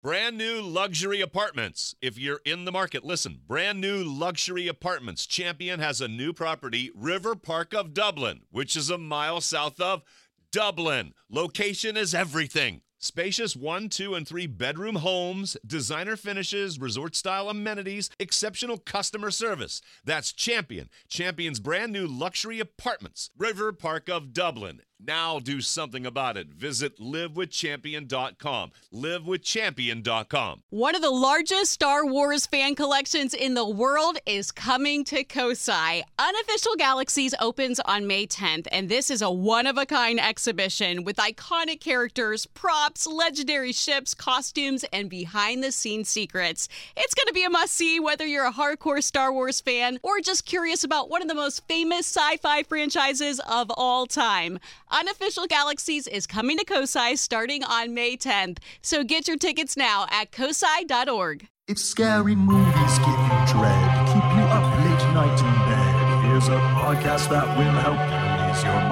Brand new luxury apartments. If you're in the market, listen. Brand new luxury apartments. Champion has a new property, River Park of Dublin, which is a mile south of Dublin. Location is everything. Spacious 1, 2, and 3 bedroom homes, designer finishes, resort-style amenities, exceptional customer service. That's Champion. Champion's brand new luxury apartments. River Park of Dublin. Now do something about it. Visit livewithchampion.com. Livewithchampion.com. One of the largest Star Wars fan collections in the world is coming to Kosai. Unofficial Galaxies opens on May 10th, and this is a one-of-a-kind exhibition with iconic characters, props, legendary ships, costumes, and behind-the-scenes secrets. It's going to be a must-see whether you're a hardcore Star Wars fan or just curious about one of the most famous sci-fi franchises of all time. Unofficial Galaxies is coming to Kosai starting on May 10th, so get your tickets now at kosai.org. If scary movies give you dread, keep you up late night in bed, here's a podcast that will help you ease your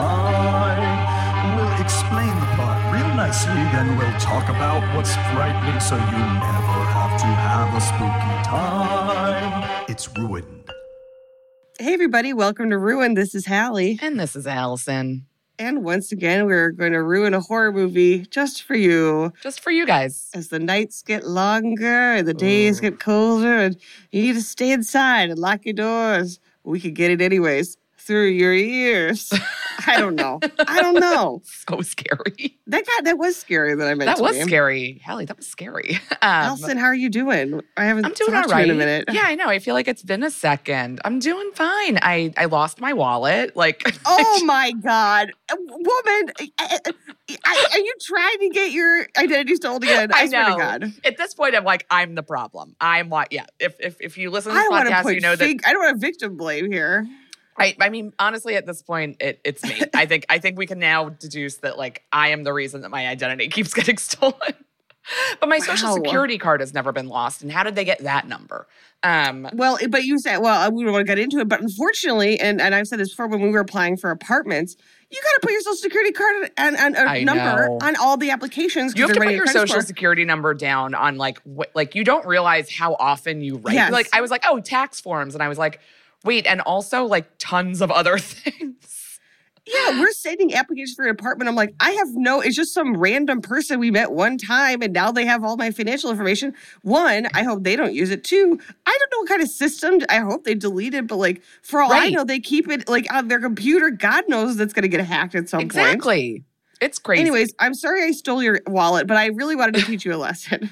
mind. We'll explain the plot real nicely, then we'll talk about what's frightening so you never have to have a spooky time. It's Ruined. Hey everybody, welcome to Ruined. This is Hallie. And this is Allison. And once again, we're going to ruin a horror movie just for you. Just for you guys. As the nights get longer and the days get colder and you need to stay inside and lock your doors. We could get it anyways. Through your ears. I don't know. So scary. That was scary that I meant That to was be. Scary. Hallie, that was scary. Allison, how are you doing? I'm doing talked all to you right. in a minute. Yeah, I know. I feel like it's been a second. I'm doing fine. I lost my wallet. Like, Oh my God. Woman, are you trying to get your identity stolen again? I swear to God. At this point, I'm like, I'm the problem. I'm like, yeah. If you listen to this I want to podcast, put you know that. I don't want to victim blame here. I mean, honestly, at this point, it's me. I think we can now deduce that, like, I am the reason that my identity keeps getting stolen. But my social security card has never been lost. And how did they get that number? Well, but you said, we don't want to get into it. But unfortunately, and I've said this before, when we were applying for apartments, you got to put your social security card and a number on all the applications. You have to put your social security number down on, like you don't realize how often you write. Yes. Like, I was like, oh, tax forms. And I was like, wait, and also like tons of other things. Yeah, we're sending applications for an apartment. I'm like, it's just some random person we met one time and now they have all my financial information. One, I hope they don't use it. Two, I don't know what kind of system. I hope they delete it, but like for all I know, they keep it like on their computer. God knows that's going to get hacked at some point. Exactly. It's crazy. Anyways, I'm sorry I stole your wallet, but I really wanted to teach you a lesson.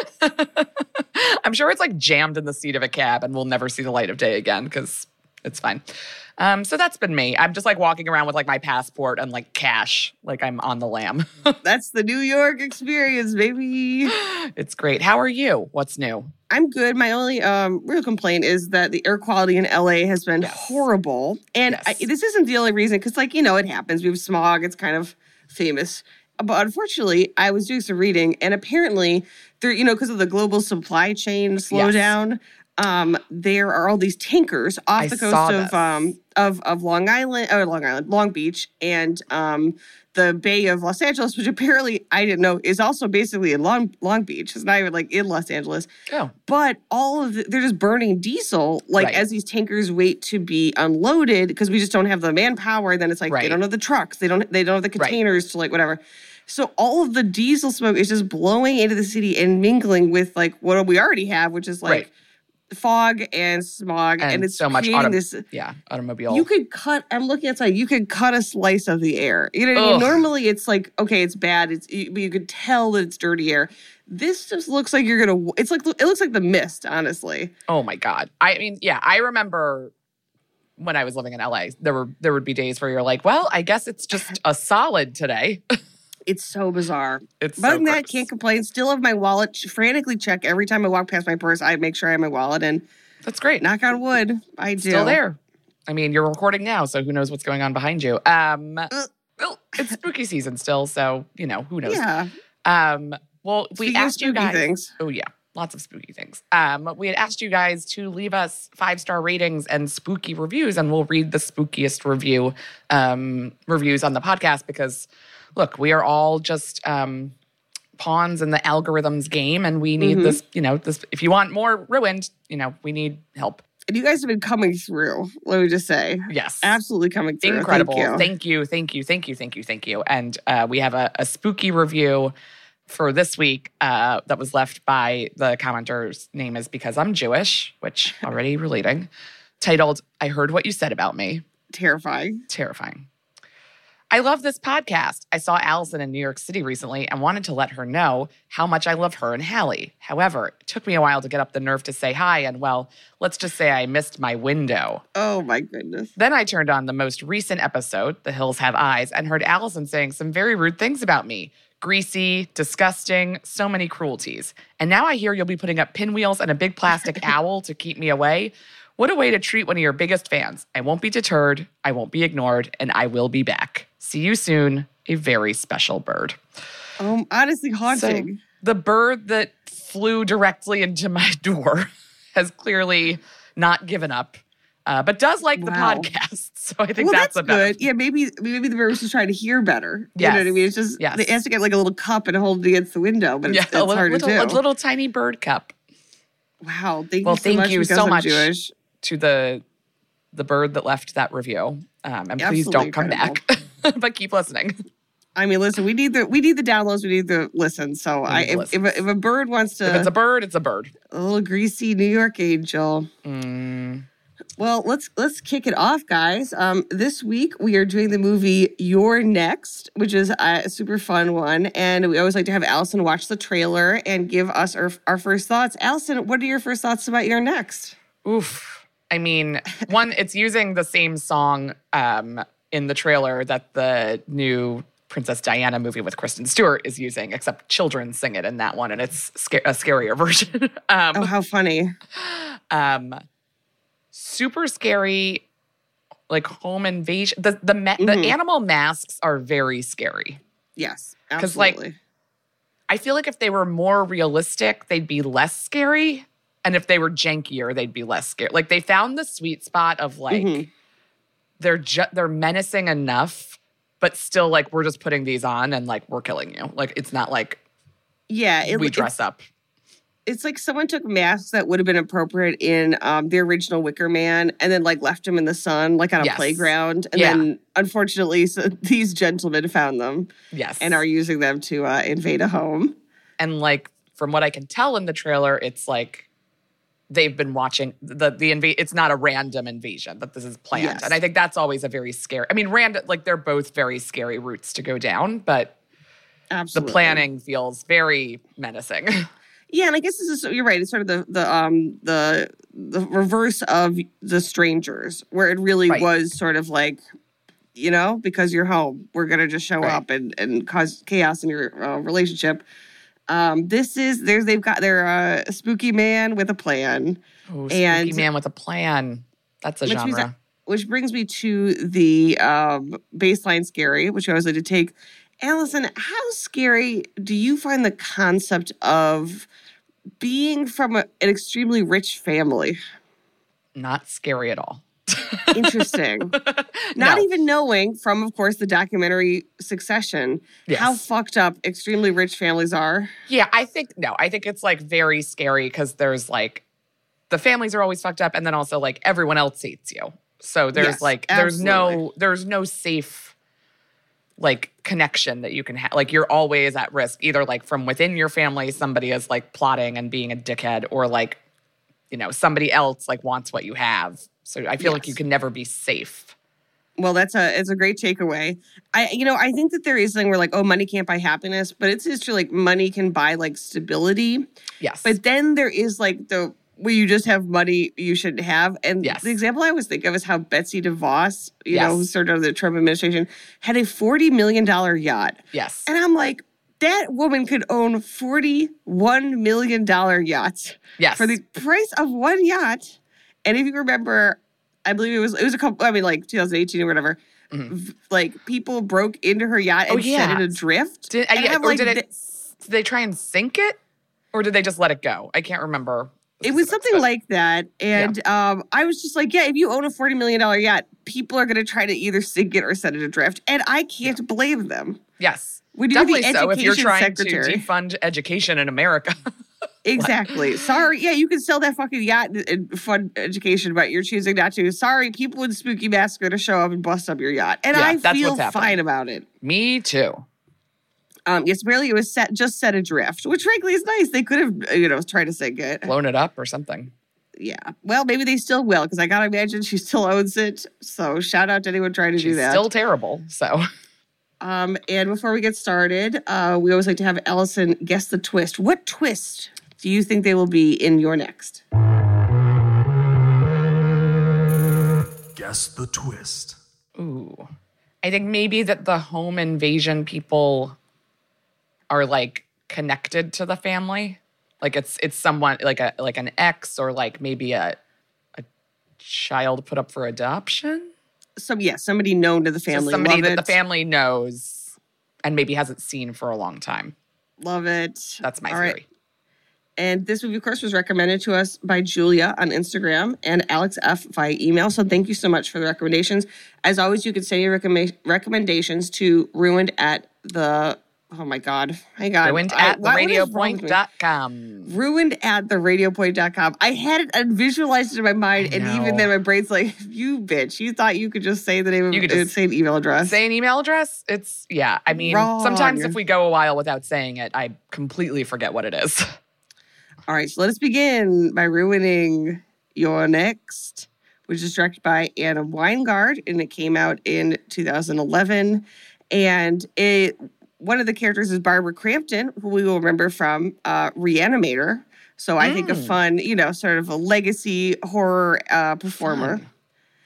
I'm sure it's like jammed in the seat of a cab and we'll never see the light of day again because it's fine. So that's been me. I'm just like walking around with like my passport and like cash, like I'm on the lam. That's the New York experience, baby. It's great. How are you? What's new? I'm good. My only real complaint is that the air quality in LA has been horrible. And this isn't the only reason because, like, it happens. We have smog. It's kind of famous. But unfortunately, I was doing some reading, and apparently, there, because of the global supply chain slowdown, there are all these tankers off the coast of Long Beach, and the Bay of Los Angeles, which apparently I didn't know is also basically in Long Beach. It's not even like in Los Angeles. Oh. But they're just burning diesel as these tankers wait to be unloaded because we just don't have the manpower. Then it's like they don't have the trucks, they don't have the containers to like whatever. So all of the diesel smoke is just blowing into the city and mingling with like what we already have, which is like fog and smog, and it's so much automobile. You could cut. I'm looking outside. You could cut a slice of the air. You know what I mean? Normally, it's like it's bad. But you could tell that it's dirty air. This just looks like you're gonna. It looks like the mist. Honestly. Oh my God. I mean, yeah. I remember when I was living in LA, there would be days where you're like, well, I guess it's just a solid today. It's so bizarre. But other than that, can't complain. Still have my wallet. Frantically check every time I walk past my purse. I make sure I have my wallet, and that's great. Knock on wood, I do. Still there. I mean, you're recording now, so who knows what's going on behind you? It's spooky season still, so who knows? Yeah. Well, we asked you guys. Things. Oh yeah, lots of spooky things. We had asked you guys to leave us 5-star ratings and spooky reviews, and we'll read the spookiest reviews on the podcast because. Look, we are all just pawns in the algorithm's game, and we need this, this. If you want more ruined, we need help. And you guys have been coming through, let me just say. Yes. Absolutely coming through. Incredible. Thank you. And we have a spooky review for this week that was left by the commenter's name is Because I'm Jewish, which already relating, titled, I Heard What You Said About Me. Terrifying. I love this podcast. I saw Allison in New York City recently and wanted to let her know how much I love her and Hallie. However, it took me a while to get up the nerve to say hi, and well, let's just say I missed my window. Oh my goodness. Then I turned on the most recent episode, The Hills Have Eyes, and heard Allison saying some very rude things about me. Greasy, disgusting, so many cruelties. And now I hear you'll be putting up pinwheels and a big plastic owl to keep me away. What a way to treat one of your biggest fans. I won't be deterred, I won't be ignored, and I will be back. See you soon, a very special bird. Honestly haunting. So, the bird that flew directly into my door has clearly not given up, but does like the podcast. So I think that's a good. Yeah, maybe the bird was just trying to hear better. Yes. You know what I mean? It's just it has to get like a little cup and hold it against the window, but it's hard to do. A little tiny bird cup. Wow, thank you so much. Jewish. To the bird that left that review. And please don't come back, but keep listening. I mean, listen, we need the downloads, we need the listens. So if a bird wants to, if it's a bird, it's a bird. A little greasy New York angel. Well, let's kick it off, guys. This week we are doing the movie You're Next, which is a super fun one, and we always like to have Allison watch the trailer and give us our first thoughts. Allison, what are your first thoughts about You're Next? Oof. I mean, one, it's using the same song in the trailer that the new Princess Diana movie with Kristen Stewart is using, except children sing it in that one, and it's a scarier version. Oh, how funny. Super scary, like home invasion. The animal masks are very scary. Yes, absolutely. Because, I feel like if they were more realistic, they'd be less scary. And if they were jankier, they'd be less scary. Like, they found the sweet spot of, they're menacing enough, but still, we're just putting these on and, we're killing you. It's not like we dress up. It's like someone took masks that would have been appropriate in the original Wicker Man and then, left them in the sun, on a playground. And then, unfortunately, these gentlemen found them. Yes. And are using them to invade a home. And, from what I can tell in the trailer, it's they've been watching it's not a random invasion, that this is planned. Yes. And I think that's always a very scary, random, they're both very scary routes to go down, but absolutely. The planning feels very menacing. Yeah, and I guess you're right. It's sort of the reverse of The Strangers, where it really was sort of because you're home, we're going to just show up and cause chaos in your relationship. They've got their spooky man with a plan. Oh, spooky man with a plan. That's a genre. Which brings me to the baseline scary, which I always like to take. Allison, how scary do you find the concept of being from an extremely rich family? Not scary at all. Interesting. Not even knowing from, of course, the documentary Succession, how fucked up extremely rich families are. Yeah, I think it's very scary because there's the families are always fucked up, and then also everyone else hates you. So there's there's no safe connection that you can have. You're always at risk, either from within your family, somebody is plotting and being a dickhead, or somebody else wants what you have. So I feel like you can never be safe. Well, it's a great takeaway. I think that there is something where money can't buy happiness, but it's just true. Money can buy stability. Yes. But then there is the where you just have money you shouldn't have. And the example I always think of is how Betsy DeVos, who served under the Trump administration, had a $40 million yacht. Yes. And I'm like, that woman could own $41 million yachts. Yes. For the price of one yacht. And if you remember, I believe it was a couple, 2018 or whatever, people broke into her yacht and set it adrift. Did they try and sink it? Or did they just let it go? I can't remember. It was something like that. And I was just if you own a $40 million yacht, people are going to try to either sink it or set it adrift. And I can't blame them. Yes. When you're Definitely the so if you're education trying secretary. to defund education in America. Exactly. Sorry. Yeah, you can sell that fucking yacht and fund education, but you're choosing not to. Sorry, people in spooky masks are going to show up and bust up your yacht. And Yeah, I that's feel what's happening. fine about it. Me too. Yes, apparently it was set adrift, which frankly is nice. They could have, tried to sink it. Blown it up or something. Yeah. Well, maybe they still will, because I got to imagine she still owns it. So shout out to anyone trying to do She's that. still terrible. So And before we get started, we always like to have Allison guess the twist. What twist do you think they will be in your next? Guess the twist. ooh. I think maybe that the home invasion people are like connected to the family. Like it's someone like an ex or like maybe a child put up for adoption. Somebody known to the family. So somebody Love that it. the family knows and maybe hasn't seen for a long time. Love it. That's my All right. theory. And this movie, of course, was recommended to us by Julia on Instagram and Alex F. via email. So thank you so much for the recommendations. As always, you can send your recommendations to ruined at the... Oh, my God. Hang on. Ruined at what is wrong with me? theradiopoint.com. Ruined at theradiopoint.com. I had it and visualized it in my mind, and even then my brain's like, you bitch. You thought you could just say the name of it, say an email address. Say an email address? I mean, Wrong. sometimes if we go a while without saying it, I completely forget what it is. All right, so let us begin by ruining your next, which is directed by Anna Weingard, and it came out in 2011. And one of the characters is Barbara Crampton, who we will remember from Reanimator. So I think a fun, sort of a legacy horror performer. Fun.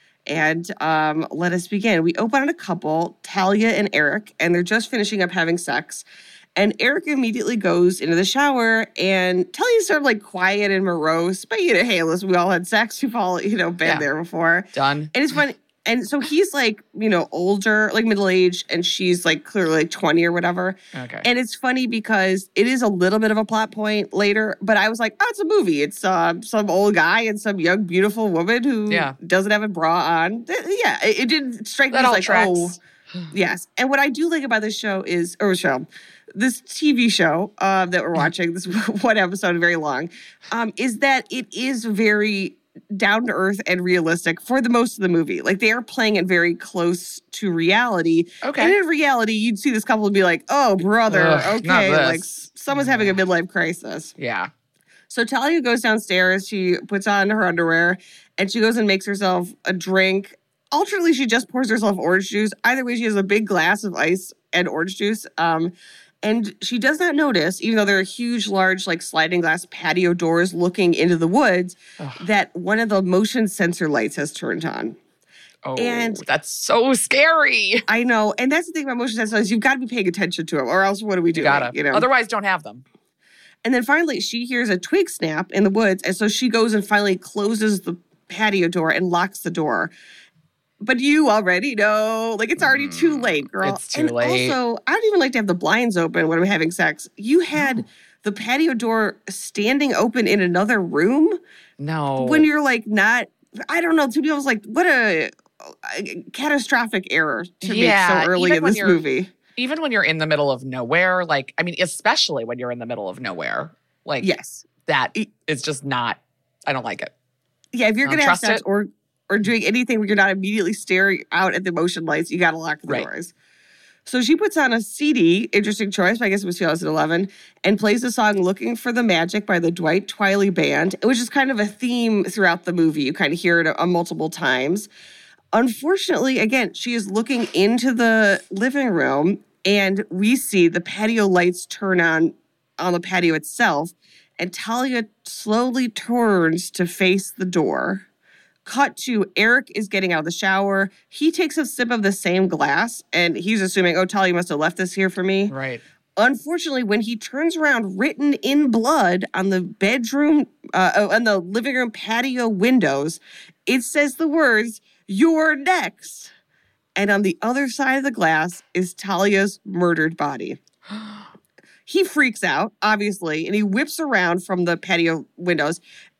And let us begin. We open on a couple, Talia and Eric, and they're just finishing up having sex. And Eric immediately goes into the shower, and Talia's sort of like quiet and morose. But, hey, listen, we all had sex. We've all, been there before. Done. And it's funny. And so he's like, older, like middle-aged, and she's like clearly like 20 or whatever. Okay. And it's funny because it is a little bit of a plot point later, but I was like, oh, it's a movie. It's some old guy and some young, beautiful woman who doesn't have a bra on. Yeah, it didn't strike me as like, tracks. Yes. And what I do like about this show is, this TV show that we're watching, this one episode, very long, is that it is very down to earth and realistic for the most of the movie. Like they are playing it very close to reality. Okay. And in reality, you'd see this couple and be like, oh, brother, okay. Like someone's having a midlife crisis. Yeah. So Talia goes downstairs. She puts on her underwear and she goes and makes herself a drink. Alternately, she just pours herself orange juice. Either way, she has a big glass of ice and orange juice. And she does not notice, even though there are huge, large, like sliding glass patio doors looking into the woods, that one of the motion sensor lights has turned on. Oh, and that's so scary. I know. And that's the thing about motion sensor lights. You've got to be paying attention to them, or else what do we do? You gotta. Otherwise, don't have them. And then finally, she hears a twig snap in the woods. And so she goes and finally closes the patio door and locks the door. But you already know, like, it's already too late, girl. It's too late. Also, I don't even like to have the blinds open when I'm having sex. You had the patio door standing open in another room. No. When you're like not, I don't know, to me, I was like, what a catastrophic error to make so early in this movie. Even when you're in the middle of nowhere, like, I mean, especially when you're in the middle of nowhere, like, yes, that is just not, I don't like it. Yeah, if you're going to have sex or doing anything where you're not immediately staring out at the motion lights, you got to lock the doors. So she puts on a CD, interesting choice, but I guess it was 2011, and plays the song Looking for the Magic by the Dwight Twilley Band, which is kind of a theme throughout the movie. You kind of hear it multiple times. Unfortunately, again, she is looking into the living room, and we see the patio lights turn on the patio itself, and Talia slowly turns to face the door. Cut to Eric is getting out of the shower. He takes a sip of the same glass, and he's assuming, oh, Talia must have left this here for me. Right. Unfortunately, when he turns around, written in blood on the bedroom, on the living room patio windows, it says the words, "You're next." And on the other side of the glass is Talia's murdered body. He freaks out, obviously, and he whips around from the patio windows.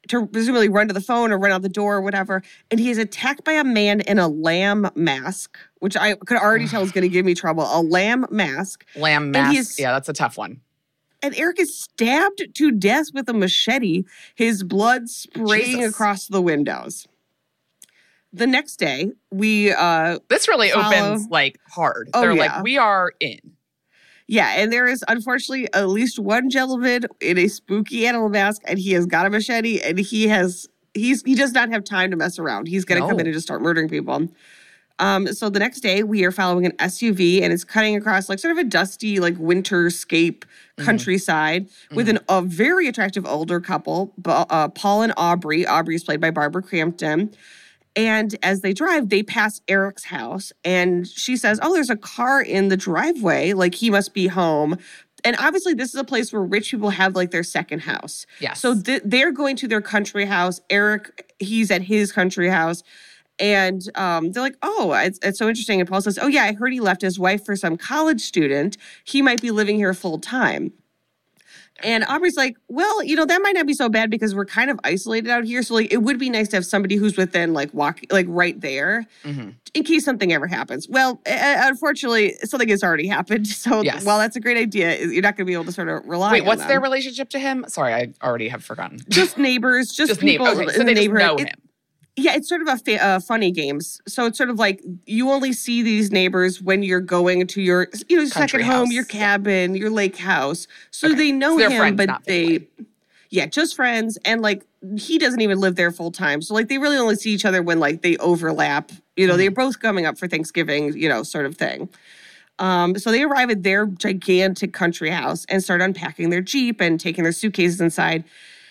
to presumably run to the phone or run out the door or whatever. And he is attacked by a man in a lamb mask, which I could already tell is going to give me trouble. A lamb mask. Lamb mask. Yeah, that's a tough one. And Eric is stabbed to death with a machete, his blood spraying across the windows. The next day, we this really opens like hard. They're like, we are in. Yeah, and there is unfortunately at least one gentleman in a spooky animal mask, and he has got a machete, and he does not have time to mess around. He's going to come in and just start murdering people. So the next day, we are following an SUV, and it's cutting across like sort of a dusty, like winterscape countryside with a very attractive older couple, Paul and Aubrey. Aubrey is played by Barbara Crampton. And as they drive, they pass Eric's house, and she says, oh, there's a car in the driveway. Like, he must be home. And obviously, this is a place where rich people have, like, their second house. Yes. So they're going to their country house. Eric, he's at his country house. And they're like, oh, it's so interesting. And Paul says, oh, yeah, I heard he left his wife for some college student. He might be living here full time. And Aubrey's like, well, that might not be so bad because we're kind of isolated out here. So, like, it would be nice to have somebody who's within, like, right there in case something ever happens. Well, unfortunately, something has already happened. So, while that's a great idea, you're not going to be able to sort of rely on them. Wait, what's their relationship to him? Sorry, I already have forgotten. Just neighbors, just people okay, so in the neighborhood. Just know him. Yeah, it's sort of funny games. So it's sort of like you only see these neighbors when you're going to your, second home, your cabin, your lake house. So they know him, friends, but just friends. And like, he doesn't even live there full time. So like, they really only see each other when like they overlap. They're both coming up for Thanksgiving, sort of thing. So they arrive at their gigantic country house and start unpacking their Jeep and taking their suitcases inside.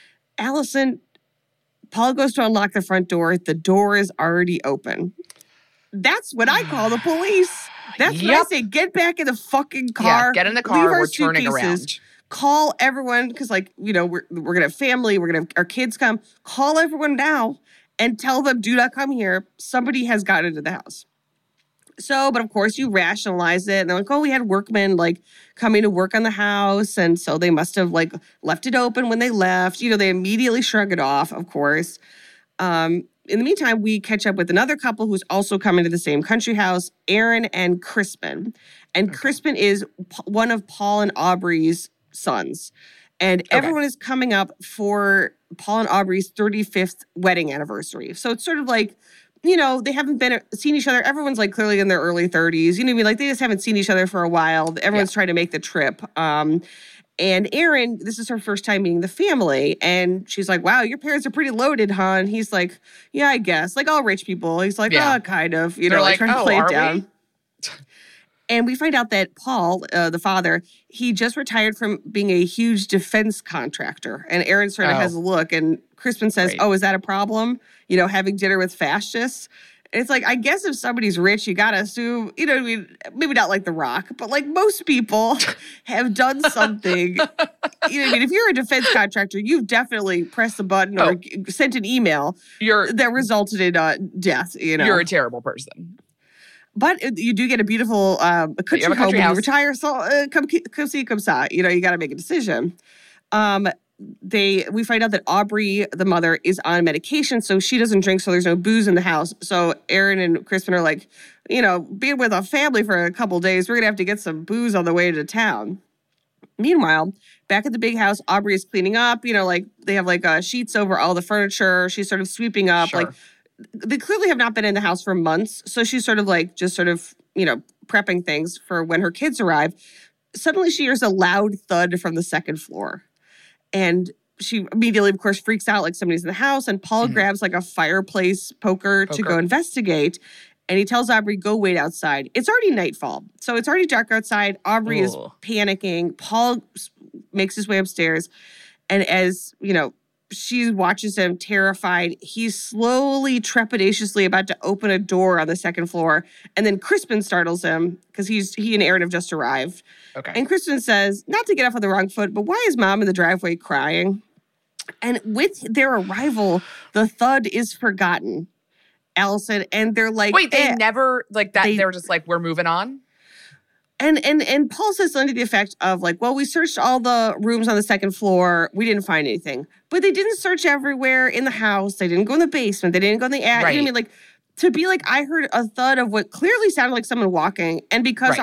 Paul goes to unlock the front door. The door is already open. That's what I call the police. That's what I say. Get back in the fucking car. Yeah, get in the car. We're turning around. Call everyone because, like, we're going to have family. We're going to have our kids come. Call everyone now and tell them, do not come here. Somebody has gotten into the house. So, but of course you rationalize it. And they're like, oh, we had workmen like coming to work on the house. And so they must have like left it open when they left. They immediately shrug it off, of course. In the meantime, we catch up with another couple who's also coming to the same country house, Aaron and Crispin. And Crispin is one of Paul and Aubrey's sons. And everyone is coming up for Paul and Aubrey's 35th wedding anniversary. So it's sort of like, they haven't seen each other. Everyone's like clearly in their early 30s. You know what I mean? Like they just haven't seen each other for a while. Everyone's trying to make the trip. And Erin, this is her first time meeting the family. And she's like, wow, your parents are pretty loaded, huh? And he's like, yeah, I guess. Like all rich people. He's like, kind of. They're like trying to play it down. And we find out that Paul, the father, he just retired from being a huge defense contractor. And Erin sort of has a look. And Crispin says, oh, is that a problem? Having dinner with fascists. And it's like, I guess if somebody's rich, you got to assume, what I mean? Maybe not like The Rock, but like most people have done something. What I mean? If you're a defense contractor, you've definitely pressed the button or sent an email that resulted in death. You're a terrible person. But you do get a beautiful country home when you retire. So come see, come saw. You got to make a decision. We find out that Aubrey, the mother, is on medication, so she doesn't drink, so there's no booze in the house. So Aaron and Crispin are like, being with a family for a couple days, we're going to have to get some booze on the way to town. Meanwhile, back at the big house, Aubrey is cleaning up. Like they have like sheets over all the furniture. She's sort of sweeping up. Sure. Like they clearly have not been in the house for months. So she's sort of like, prepping things for when her kids arrive. Suddenly she hears a loud thud from the second floor. And she immediately, of course, freaks out like somebody's in the house. And Paul grabs like a fireplace poker to go investigate. And he tells Aubrey, go wait outside. It's already nightfall. So it's already dark outside. Aubrey is panicking. Paul makes his way upstairs. And as, she watches him terrified. He's slowly, trepidatiously about to open a door on the second floor. And then Crispin startles him because he and Aaron have just arrived. Okay. And Crispin says, not to get off on the wrong foot, but why is Mom in the driveway crying? And with their arrival, the thud is forgotten, Allison. And they're like, wait, they never, like that, they were just like, we're moving on? And Paul says something to the effect of like, well, we searched all the rooms on the second floor. We didn't find anything. But they didn't search everywhere in the house. They didn't go in the basement. They didn't go in the attic. Right. You know what I mean? Like, to be like, I heard a thud of what clearly sounded like someone walking. And because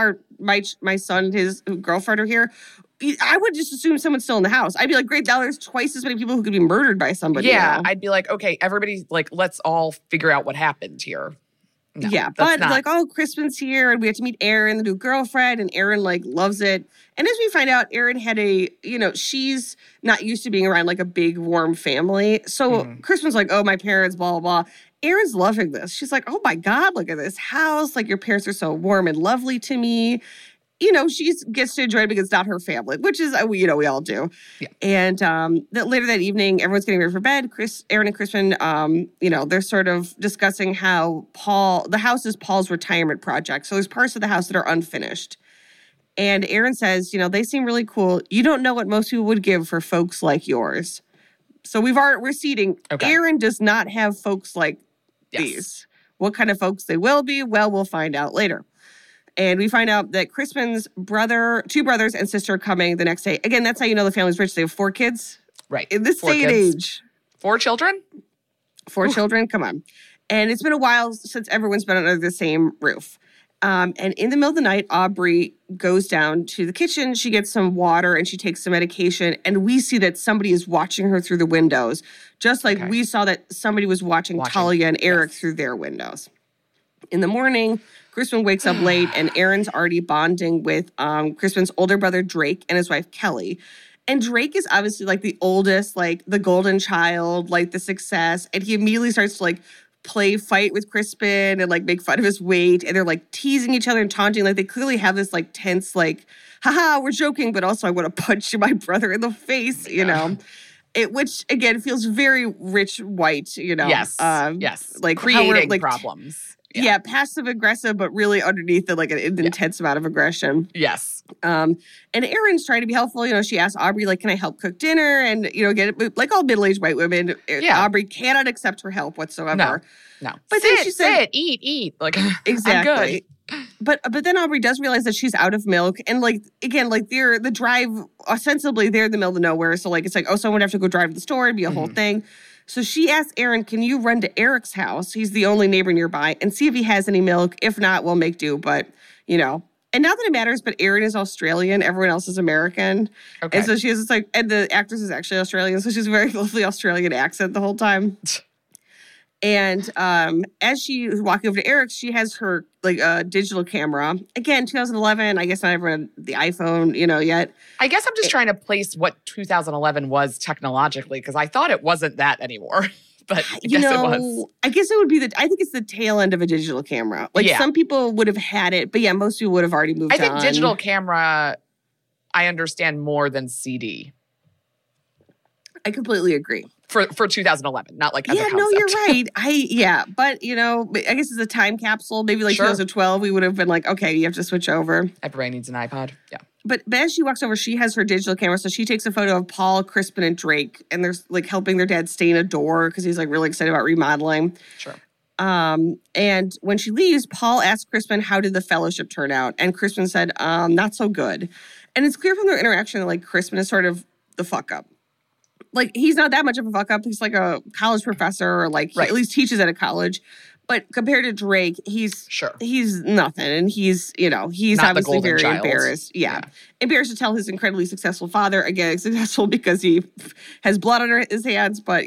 my son and his girlfriend are here, I would just assume someone's still in the house. I'd be like, great, now there's twice as many people who could be murdered by somebody. Yeah, I'd be like, okay, everybody, like, let's all figure out what happened here. No, yeah, but like, oh, Crispin's here, and we have to meet Erin, the new girlfriend, and Erin like loves it. And as we find out, Erin had she's not used to being around like a big warm family. So Crispin's like, oh, my parents, blah, blah, blah. Erin's loving this. She's like, oh my God, look at this house. Like, your parents are so warm and lovely to me. She gets to enjoy it because it's not her family, which is, we all do. Yeah. And later that evening, everyone's getting ready for bed. Erin and Crispin, they're sort of discussing how the house is Paul's retirement project. So there's parts of the house that are unfinished. And Erin says, they seem really cool. You don't know what most people would give for folks like yours. So we're seeding. Okay. Erin does not have folks like these. What kind of folks they will be? Well, we'll find out later. And we find out that Crispin's two brothers and sister are coming the next day. Again, that's how you know the family's rich. They have 4 kids. Right. In this day and age. 4 children? 4 children, come on. And it's been a while since everyone's been under the same roof. And in the middle of the night, Aubrey goes down to the kitchen. She gets some water and she takes some medication. And we see that somebody is watching her through the windows. Just like we saw that somebody was watching Talia and Eric through their windows. In the morning, Crispin wakes up late, and Erin's already bonding with Crispin's older brother, Drake, and his wife, Kelly. And Drake is obviously, like, the oldest, like, the golden child, like, the success. And he immediately starts to, like, fight with Crispin and, like, make fun of his weight. And they're, like, teasing each other and taunting. Like, they clearly have this, like, tense, like, haha, we're joking, but also I want to punch my brother in the face, which, again, feels very rich white, Yes, Like, creating problems. Yeah, passive aggressive, but really underneath it, like an intense amount of aggression. Yes. And Erin's trying to be helpful. She asks Aubrey, like, can I help cook dinner? And, get it, like all middle-aged white women, Aubrey cannot accept her help whatsoever. No. But then she said, eat. Like, exactly. I'm good. But then Aubrey does realize that she's out of milk. And, like, again, like, the drive, ostensibly, they're in the middle of nowhere. So, like, it's like, oh, someone would have to go drive to the store and be a whole thing. So she asks Erin, can you run to Eric's house? He's the only neighbor nearby, and see if he has any milk. If not, we'll make do. But, And not that it matters, but Erin is Australian. Everyone else is American. Okay. And so she has this, like, and the actress is actually Australian. So she has a very lovely Australian accent the whole time. And as she is walking over to Eric's, she has her, like, digital camera. Again, 2011, I guess not everyone had the iPhone, yet. I guess I'm just trying to place what 2011 was technologically, because I thought it wasn't that anymore. But I guess it was. I guess it would be I think it's the tail end of a digital camera. Like, some people would have had it, but most people would have already moved on. I think digital camera, I understand more than CD. I completely agree. For 2011, not like as a concept. No, you're right. But I guess it's a time capsule. Maybe like 2012, we would have been like, okay, you have to switch over. Everybody needs an iPod. Yeah. But as she walks over, she has her digital camera, so she takes a photo of Paul, Crispin, and Drake, and they're like helping their dad stain a door because he's like really excited about remodeling. Sure. And when she leaves, Paul asks Crispin, how did the fellowship turn out? And Crispin said, not so good. And it's clear from their interaction that, like, Crispin is sort of the fuck up. Like, he's not that much of a fuck up. He's like a college professor, or like he at least teaches at a college. But compared to Drake, he's nothing. And he's not obviously very embarrassed. Yeah. Embarrassed to tell his incredibly successful father. Again, successful because he has blood on his hands, but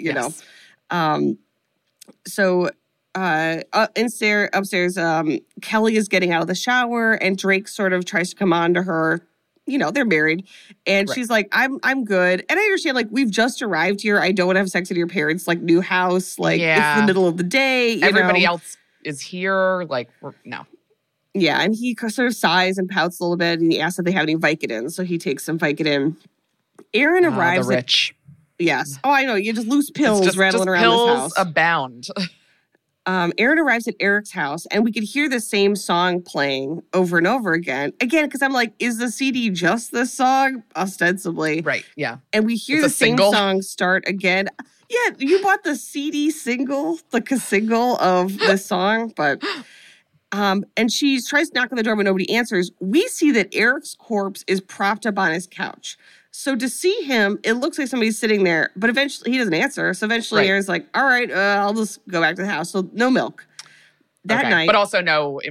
So upstairs, Kelly is getting out of the shower, and Drake sort of tries to come on to her. They're married. And she's like, I'm good. And I understand, like, we've just arrived here. I don't want to have sex at your parents' like new house. Like, it's the middle of the day. Everybody else is here. Like, no. Yeah. And he sort of sighs and pouts a little bit, and he asks if they have any Vicodin. So he takes some Vicodin. Erin arrives. The rich. Yes. Oh, I know. You just loose pills rattling around this house. Pills abound. Erin arrives at Eric's house, and we could hear the same song playing over and over again. Again, because I'm like, is the CD just this song? Ostensibly. Right, yeah. And we hear the same song start again. Yeah, you bought the CD single, like a single of this song, but And she tries to knock on the door, but nobody answers. We see that Eric's corpse is propped up on his couch. So to see him, it looks like somebody's sitting there, but eventually he doesn't answer. So eventually Erin's like, all right, I'll just go back to the house. So no milk that night. But also no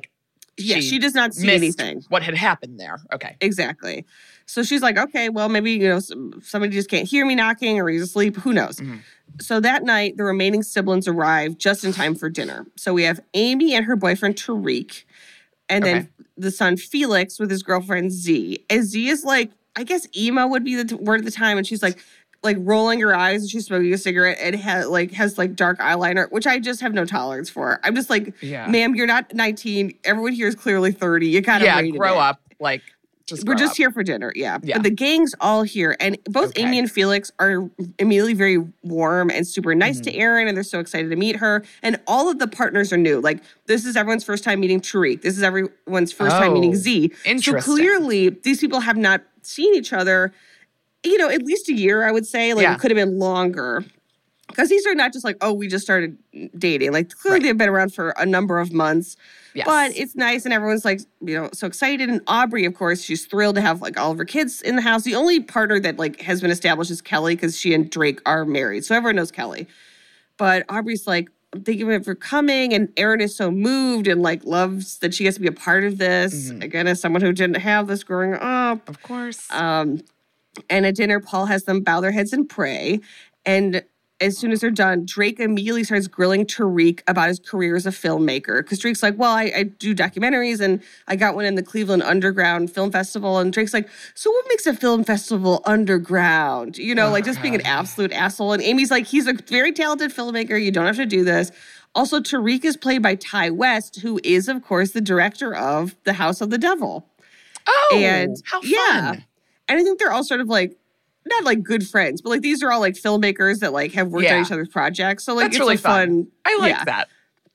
she does not see anything. What had happened there. Okay. Exactly. So she's like, okay, well, maybe, somebody just can't hear me knocking or he's asleep. Who knows? Mm-hmm. So that night, the remaining siblings arrive just in time for dinner. So we have Amy and her boyfriend, Tariq, and then the son, Felix, with his girlfriend, Z. And Z is like, I guess emo would be the word at the time. And she's like rolling her eyes and she's smoking a cigarette and has dark eyeliner, which I just have no tolerance for. I'm just like, ma'am, you're not 19. Everyone here is clearly 30. You kind of grow up. We're just here for dinner. Yeah. But the gang's all here. And both Amy and Felix are immediately very warm and super nice to Erin. And they're so excited to meet her. And all of the partners are new. Like, this is everyone's first time meeting Tariq. This is everyone's first time meeting Z. Interesting. So clearly, these people have not seen each other, at least a year, I would say. Like, it could have been longer. Because these are not just like, we just started dating. Like, clearly they've been around for a number of months. Yes. But it's nice and everyone's like, so excited. And Aubrey, of course, she's thrilled to have like all of her kids in the house. The only partner that like has been established is Kelly because she and Drake are married. So everyone knows Kelly. But Aubrey's like, thank you for coming. And Erin is so moved and like loves that she gets to be a part of this. Again, as someone who didn't have this growing up. Of course. And at dinner, Paul has them bow their heads and pray. And as soon as they're done, Drake immediately starts grilling Tariq about his career as a filmmaker. Because Drake's like, well, I do documentaries and I got one in the Cleveland Underground Film Festival. And Drake's like, so what makes a film festival underground? Just being an absolute asshole. And Amy's like, he's a very talented filmmaker. You don't have to do this. Also, Tariq is played by Ty West, who is, of course, the director of The House of the Devil. Oh, and how fun. Yeah. And I think they're all sort of like, not like good friends, but like these are all like filmmakers that like have worked on each other's projects. So like that's it's really fun. I like that.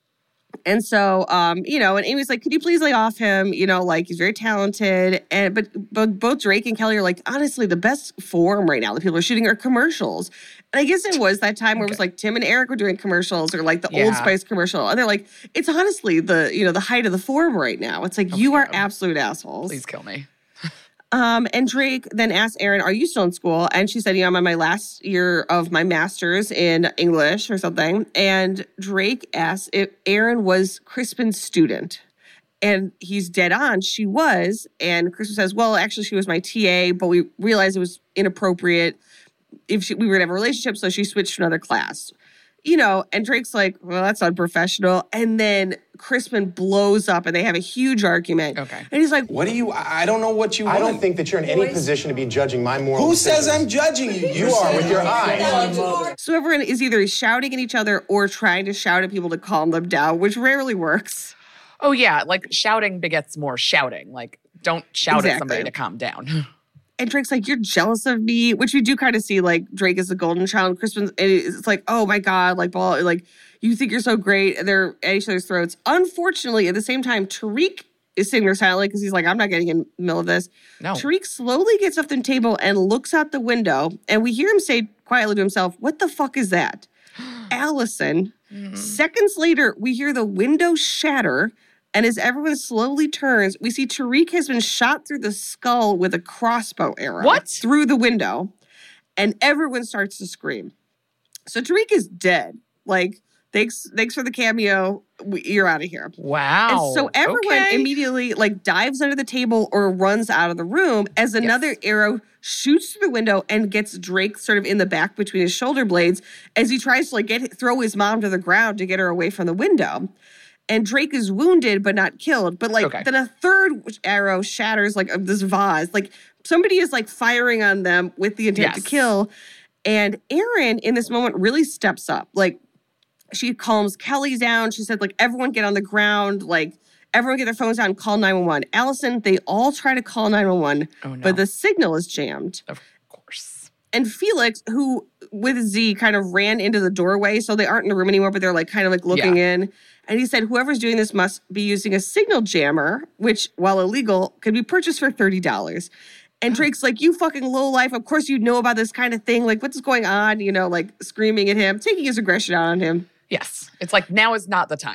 And so, and Amy's like, could you please lay off him? Like he's very talented. And but both Drake and Kelly are like, honestly, the best form right now that people are shooting are commercials. And I guess it was that time where it was like Tim and Eric were doing commercials or like the Old Spice commercial. And they're like, it's honestly the height of the form right now. It's like, you are absolute assholes. Please kill me. And Drake then asked Erin, are you still in school? And she said, I'm on my last year of my master's in English or something. And Drake asked if Erin was Crispin's student. And he's dead on. She was. And Crispin says, well, actually, she was my TA, but we realized it was inappropriate if we were going to have a relationship, so she switched to another class. And Drake's like, well, that's unprofessional. And then Crispin blows up and they have a huge argument. Okay. And he's like, I don't know what you want. I don't think that you're in any position to be judging my moral decisions. Who says I'm judging you? You are with your eyes. So everyone is either shouting at each other or trying to shout at people to calm them down, which rarely works. Oh, yeah. Like shouting begets more shouting. Like don't shout at somebody to calm down. And Drake's like, you're jealous of me, which we do kind of see, like, Drake is the golden child. Crispin's, it's like, oh, my God, like, ball, like, you think you're so great. And they're at each other's throats. Unfortunately, at the same time, Tariq is sitting there silently because he's like, I'm not getting in the middle of this. No. Tariq slowly gets off the table and looks out the window. And we hear him say quietly to himself, what the fuck is that? Allison. Seconds later, we hear the window shatter. And as everyone slowly turns, we see Tariq has been shot through the skull with a crossbow arrow. What? Through the window. And everyone starts to scream. So Tariq is dead. Like, thanks for the cameo. You're out of here. Wow. And so everyone immediately, like, dives under the table or runs out of the room as another arrow shoots through the window and gets Drake sort of in the back between his shoulder blades as he tries to, like, throw his mom to the ground to get her away from the window. And Drake is wounded but not killed. But, like, then a third arrow shatters, like, this vase. Like, somebody is, like, firing on them with the intent to kill. And Erin, in this moment, really steps up. Like, she calms Kelly down. She said, like, everyone get on the ground. Like, everyone get their phones out and call 911. Allison, they all try to call 911. Oh, no. But the signal is jammed. Of course. And Felix, who, with Z, kind of ran into the doorway. So they aren't in the room anymore, but they're, like, kind of, like, looking in. And he said, whoever's doing this must be using a signal jammer, which, while illegal, could be purchased for $30. And Drake's like, you fucking lowlife. Of course you know about this kind of thing. Like, what's going on? You know, like, screaming at him, taking his aggression out on him. Yes. It's like, now is not the time.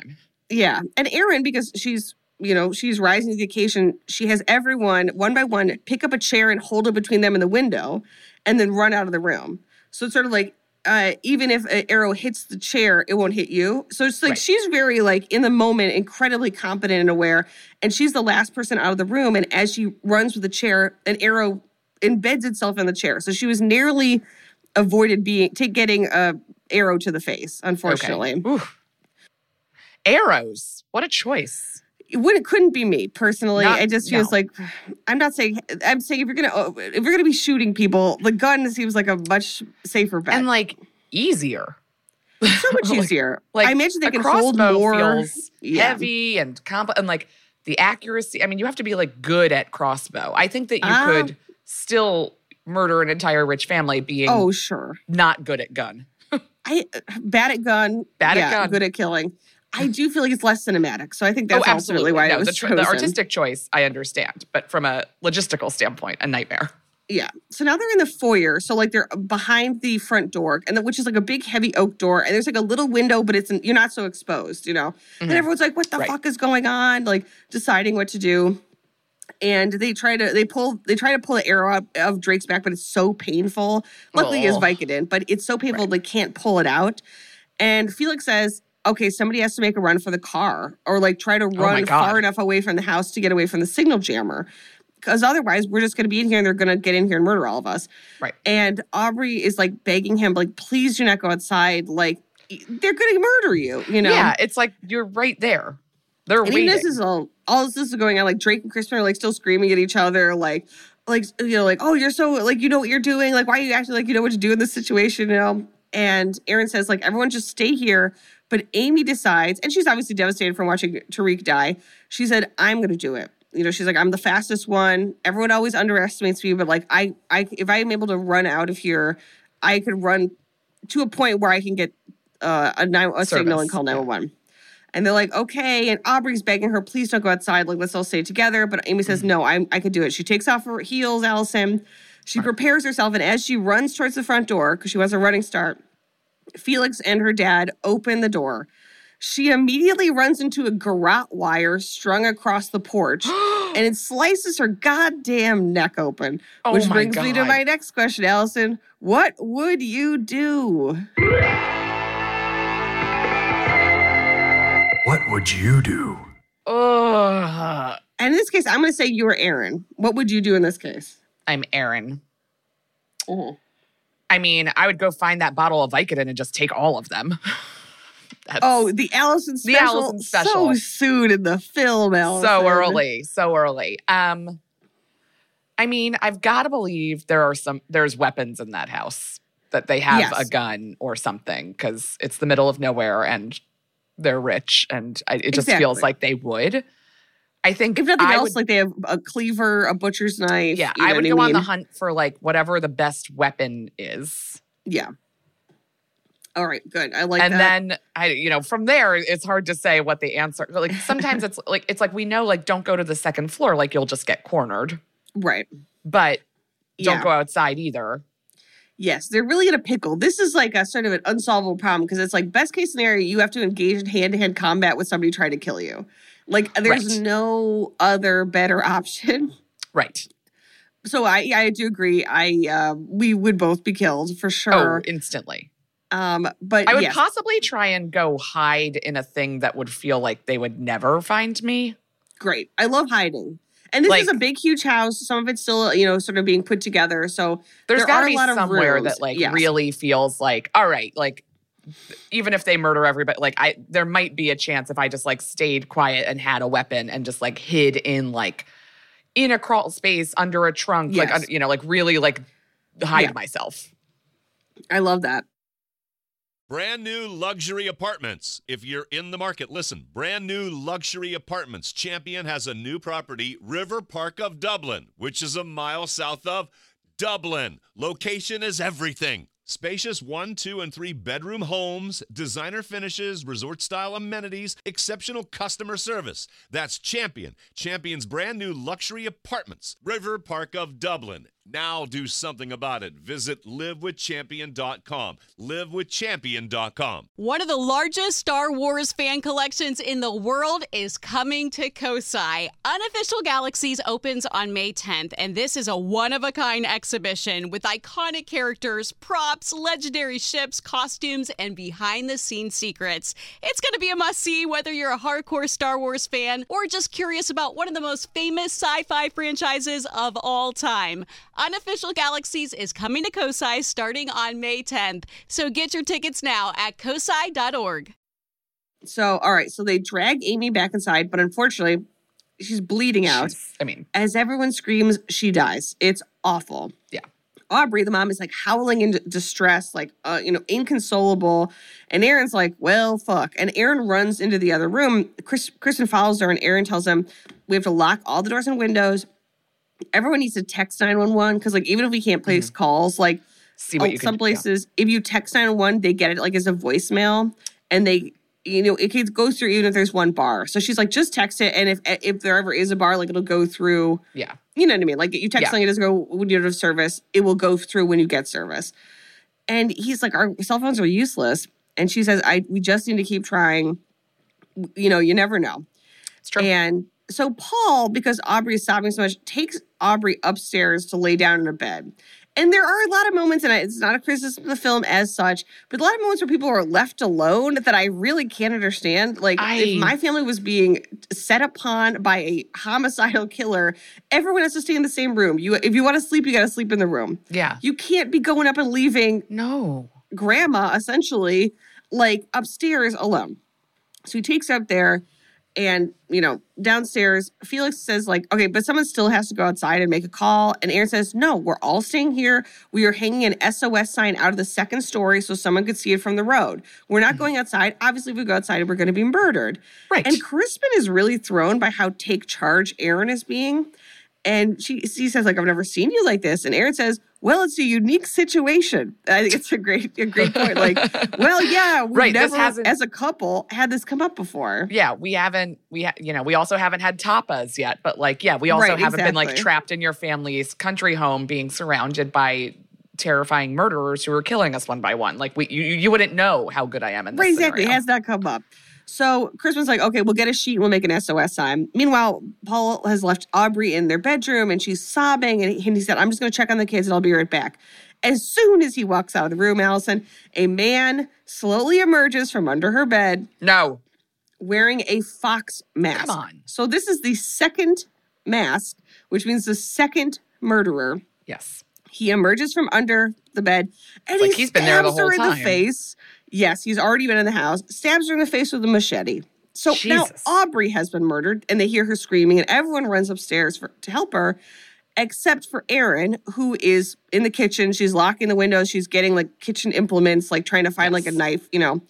Yeah. And Erin, because she's rising to the occasion, she has everyone, one by one, pick up a chair and hold it between them and the window and then run out of the room. So it's sort of like, even if an arrow hits the chair, it won't hit you. So it's like she's very like in the moment, incredibly competent and aware. And she's the last person out of the room. And as she runs with the chair, an arrow embeds itself in the chair. So she was nearly avoided getting a arrow to the face, unfortunately. Okay. Arrows. What a choice. It couldn't be me personally. It just feels like I'm saying if you're gonna be shooting people, the gun seems like a much safer bet and like easier. So much easier. Like I imagine they can hold more. Feels heavy and and like the accuracy. I mean, you have to be like good at crossbow. I think that you could still murder an entire rich family being not good at gun. Bad at gun. Bad at gun. Good at killing. I do feel like it's less cinematic. So I think that's absolutely why it was chosen. The artistic choice, I understand. But from a logistical standpoint, a nightmare. Yeah. So now they're in the foyer. So like they're behind the front door, which is like a big heavy oak door. And there's like a little window, but you're not so exposed, Mm-hmm. And everyone's like, what the fuck is going on? Like deciding what to do. And they try to pull the arrow out of Drake's back, but it's so painful. Luckily, it's Vicodin, but it's so painful they can't pull it out. And Felix says, okay, somebody has to make a run for the car or like try to run far enough away from the house to get away from the signal jammer. Because otherwise, we're just going to be in here and they're going to get in here and murder all of us. Right. And Aubrey is like begging him, like, please do not go outside. Like, they're going to murder you, Yeah, it's like you're right there. They're waiting. This is all this is going on. Like Drake and Crispin are like still screaming at each other, like, oh, you're so like, you know what you're doing. Like, why are you acting like you know what to do in this situation, And Erin says, like, everyone just stay here. But Amy decides, and she's obviously devastated from watching Tariq die. She said, I'm going to do it. She's like, I'm the fastest one. Everyone always underestimates me, but like, if I'm able to run out of here, I could run to a point where I can get a signal and call 911. And they're like, okay. And Aubrey's begging her, please don't go outside. Like, let's all stay together. But Amy says, no, I could do it. She takes off her heels, Allison. She prepares herself. And as she runs towards the front door, because she wants a running start, Felix and her dad open the door. She immediately runs into a garrote wire strung across the porch, and it slices her goddamn neck open. Which brings me to my next question, Allison. What would you do? What would you do? And in this case, I'm going to say you were Erin. What would you do in this case? I'm Erin. Oh. I mean, I would go find that bottle of Vicodin and just take all of them. The Allison special. The Allison special. So soon in the film, Allison. So early. I mean, I've got to believe there's weapons in that house, that they have a gun or something, because it's the middle of nowhere and they're rich, and it just feels like they would. I think if nothing else, like they have a cleaver, a butcher's knife. Yeah, I would go on the hunt for like whatever the best weapon is. Yeah. All right, good. I like that. And then from there, it's hard to say what the answer. Like sometimes it's like we know, like, don't go to the second floor, like you'll just get cornered. Right. But don't go outside either. Yes, they're really in a pickle. This is like a sort of an unsolvable problem, because it's like best case scenario, you have to engage in hand-to-hand combat with somebody trying to kill you. Like there's no other better option. Right. So I do agree. We would both be killed for sure. Oh, instantly. But I would possibly try and go hide in a thing that would feel like they would never find me. Great. I love hiding. And this is a big, huge house. Some of it's still, sort of being put together. So there's got to be somewhere that really feels like, all right, like even if they murder everybody, like there might be a chance if I just like stayed quiet and had a weapon and just like hid in a crawl space under a trunk, like really like hide myself. I love that. Brand new luxury apartments. If you're in the market, listen. Brand new luxury apartments. Champion has a new property, River Park of Dublin, which is a mile south of Dublin. Location is everything. Spacious 1, 2, and 3 bedroom homes, designer finishes, resort-style amenities, exceptional customer service. That's Champion. Champion's brand new luxury apartments, River Park of Dublin. Now do something about it. Visit livewithchampion.com. Livewithchampion.com. One of the largest Star Wars fan collections in the world is coming to Kosai. Unofficial Galaxies opens on May 10th, and this is a one-of-a-kind exhibition with iconic characters, props, legendary ships, costumes, and behind-the-scenes secrets. It's going to be a must-see whether you're a hardcore Star Wars fan or just curious about one of the most famous sci-fi franchises of all time. Unofficial Galaxies is coming to Kosai starting on May 10th. So get your tickets now at kosai.org. So, all right. So they drag Amy back inside, but unfortunately, she's bleeding out. As everyone screams, she dies. It's awful. Yeah. Aubrey, the mom, is like howling in distress, like, inconsolable. And Aaron's like, well, fuck. And Aaron runs into the other room. Kristen follows her, and Aaron tells him, we have to lock all the doors and windows. Everyone needs to text 911 because, like, even if we can't place calls, like, see what you can some places, if you text 911, they get it like as a voicemail, and they, it goes through even if there's one bar. So she's like, just text it, and if there ever is a bar, like, it'll go through. Yeah, you know what I mean. Like, you text something, it doesn't go when you have service. It will go through when you get service. And he's like, our cell phones are useless, and she says, we just need to keep trying. You never know. It's true. And so Paul, because Aubrey is sobbing so much, takes Aubrey upstairs to lay down in her bed. And there are a lot of moments, and it's not a criticism of the film as such, but a lot of moments where people are left alone that I really can't understand. Like, if my family was being set upon by a homicidal killer, everyone has to stay in the same room. If you want to sleep, you got to sleep in the room. Yeah. You can't be going up and leaving grandma, essentially, like, upstairs alone. So he takes her up there. And, downstairs, Felix says, like, okay, but someone still has to go outside and make a call. And Aaron says, no, we're all staying here. We are hanging an SOS sign out of the second story so someone could see it from the road. We're not going outside. Obviously, if we go outside, we're going to be murdered. Right. And Crispin is really thrown by how take charge Aaron is being. And she says, like, I've never seen you like this. And Aaron says, well, it's a unique situation. I think it's a great point. Like, well, yeah, we never, as a couple, had this come up before. Yeah, we also haven't had tapas yet. But, like, yeah, we also haven't been, like, trapped in your family's country home being surrounded by terrifying murderers who are killing us one by one. Like, you wouldn't know how good I am in this Exactly. scenario. It has not come up. So Crispin's like, okay, we'll get a sheet and we'll make an SOS sign. Meanwhile, Paul has left Aubrey in their bedroom and she's sobbing. And he said, I'm just going to check on the kids and I'll be right back. As soon as he walks out of the room, Allison, a man slowly emerges from under her bed. No. Wearing a fox mask. Come on. So this is the second mask, which means the second murderer. Yes. He emerges from under the bed and he's been there the whole time. In the face. Yes, he's already been in the house. Stabs her in the face with a machete. So now Aubrey has been murdered, and they hear her screaming, and everyone runs upstairs to help her, except for Erin, who is in the kitchen. She's locking the windows. She's getting, like, kitchen implements, like, trying to find, like, a knife,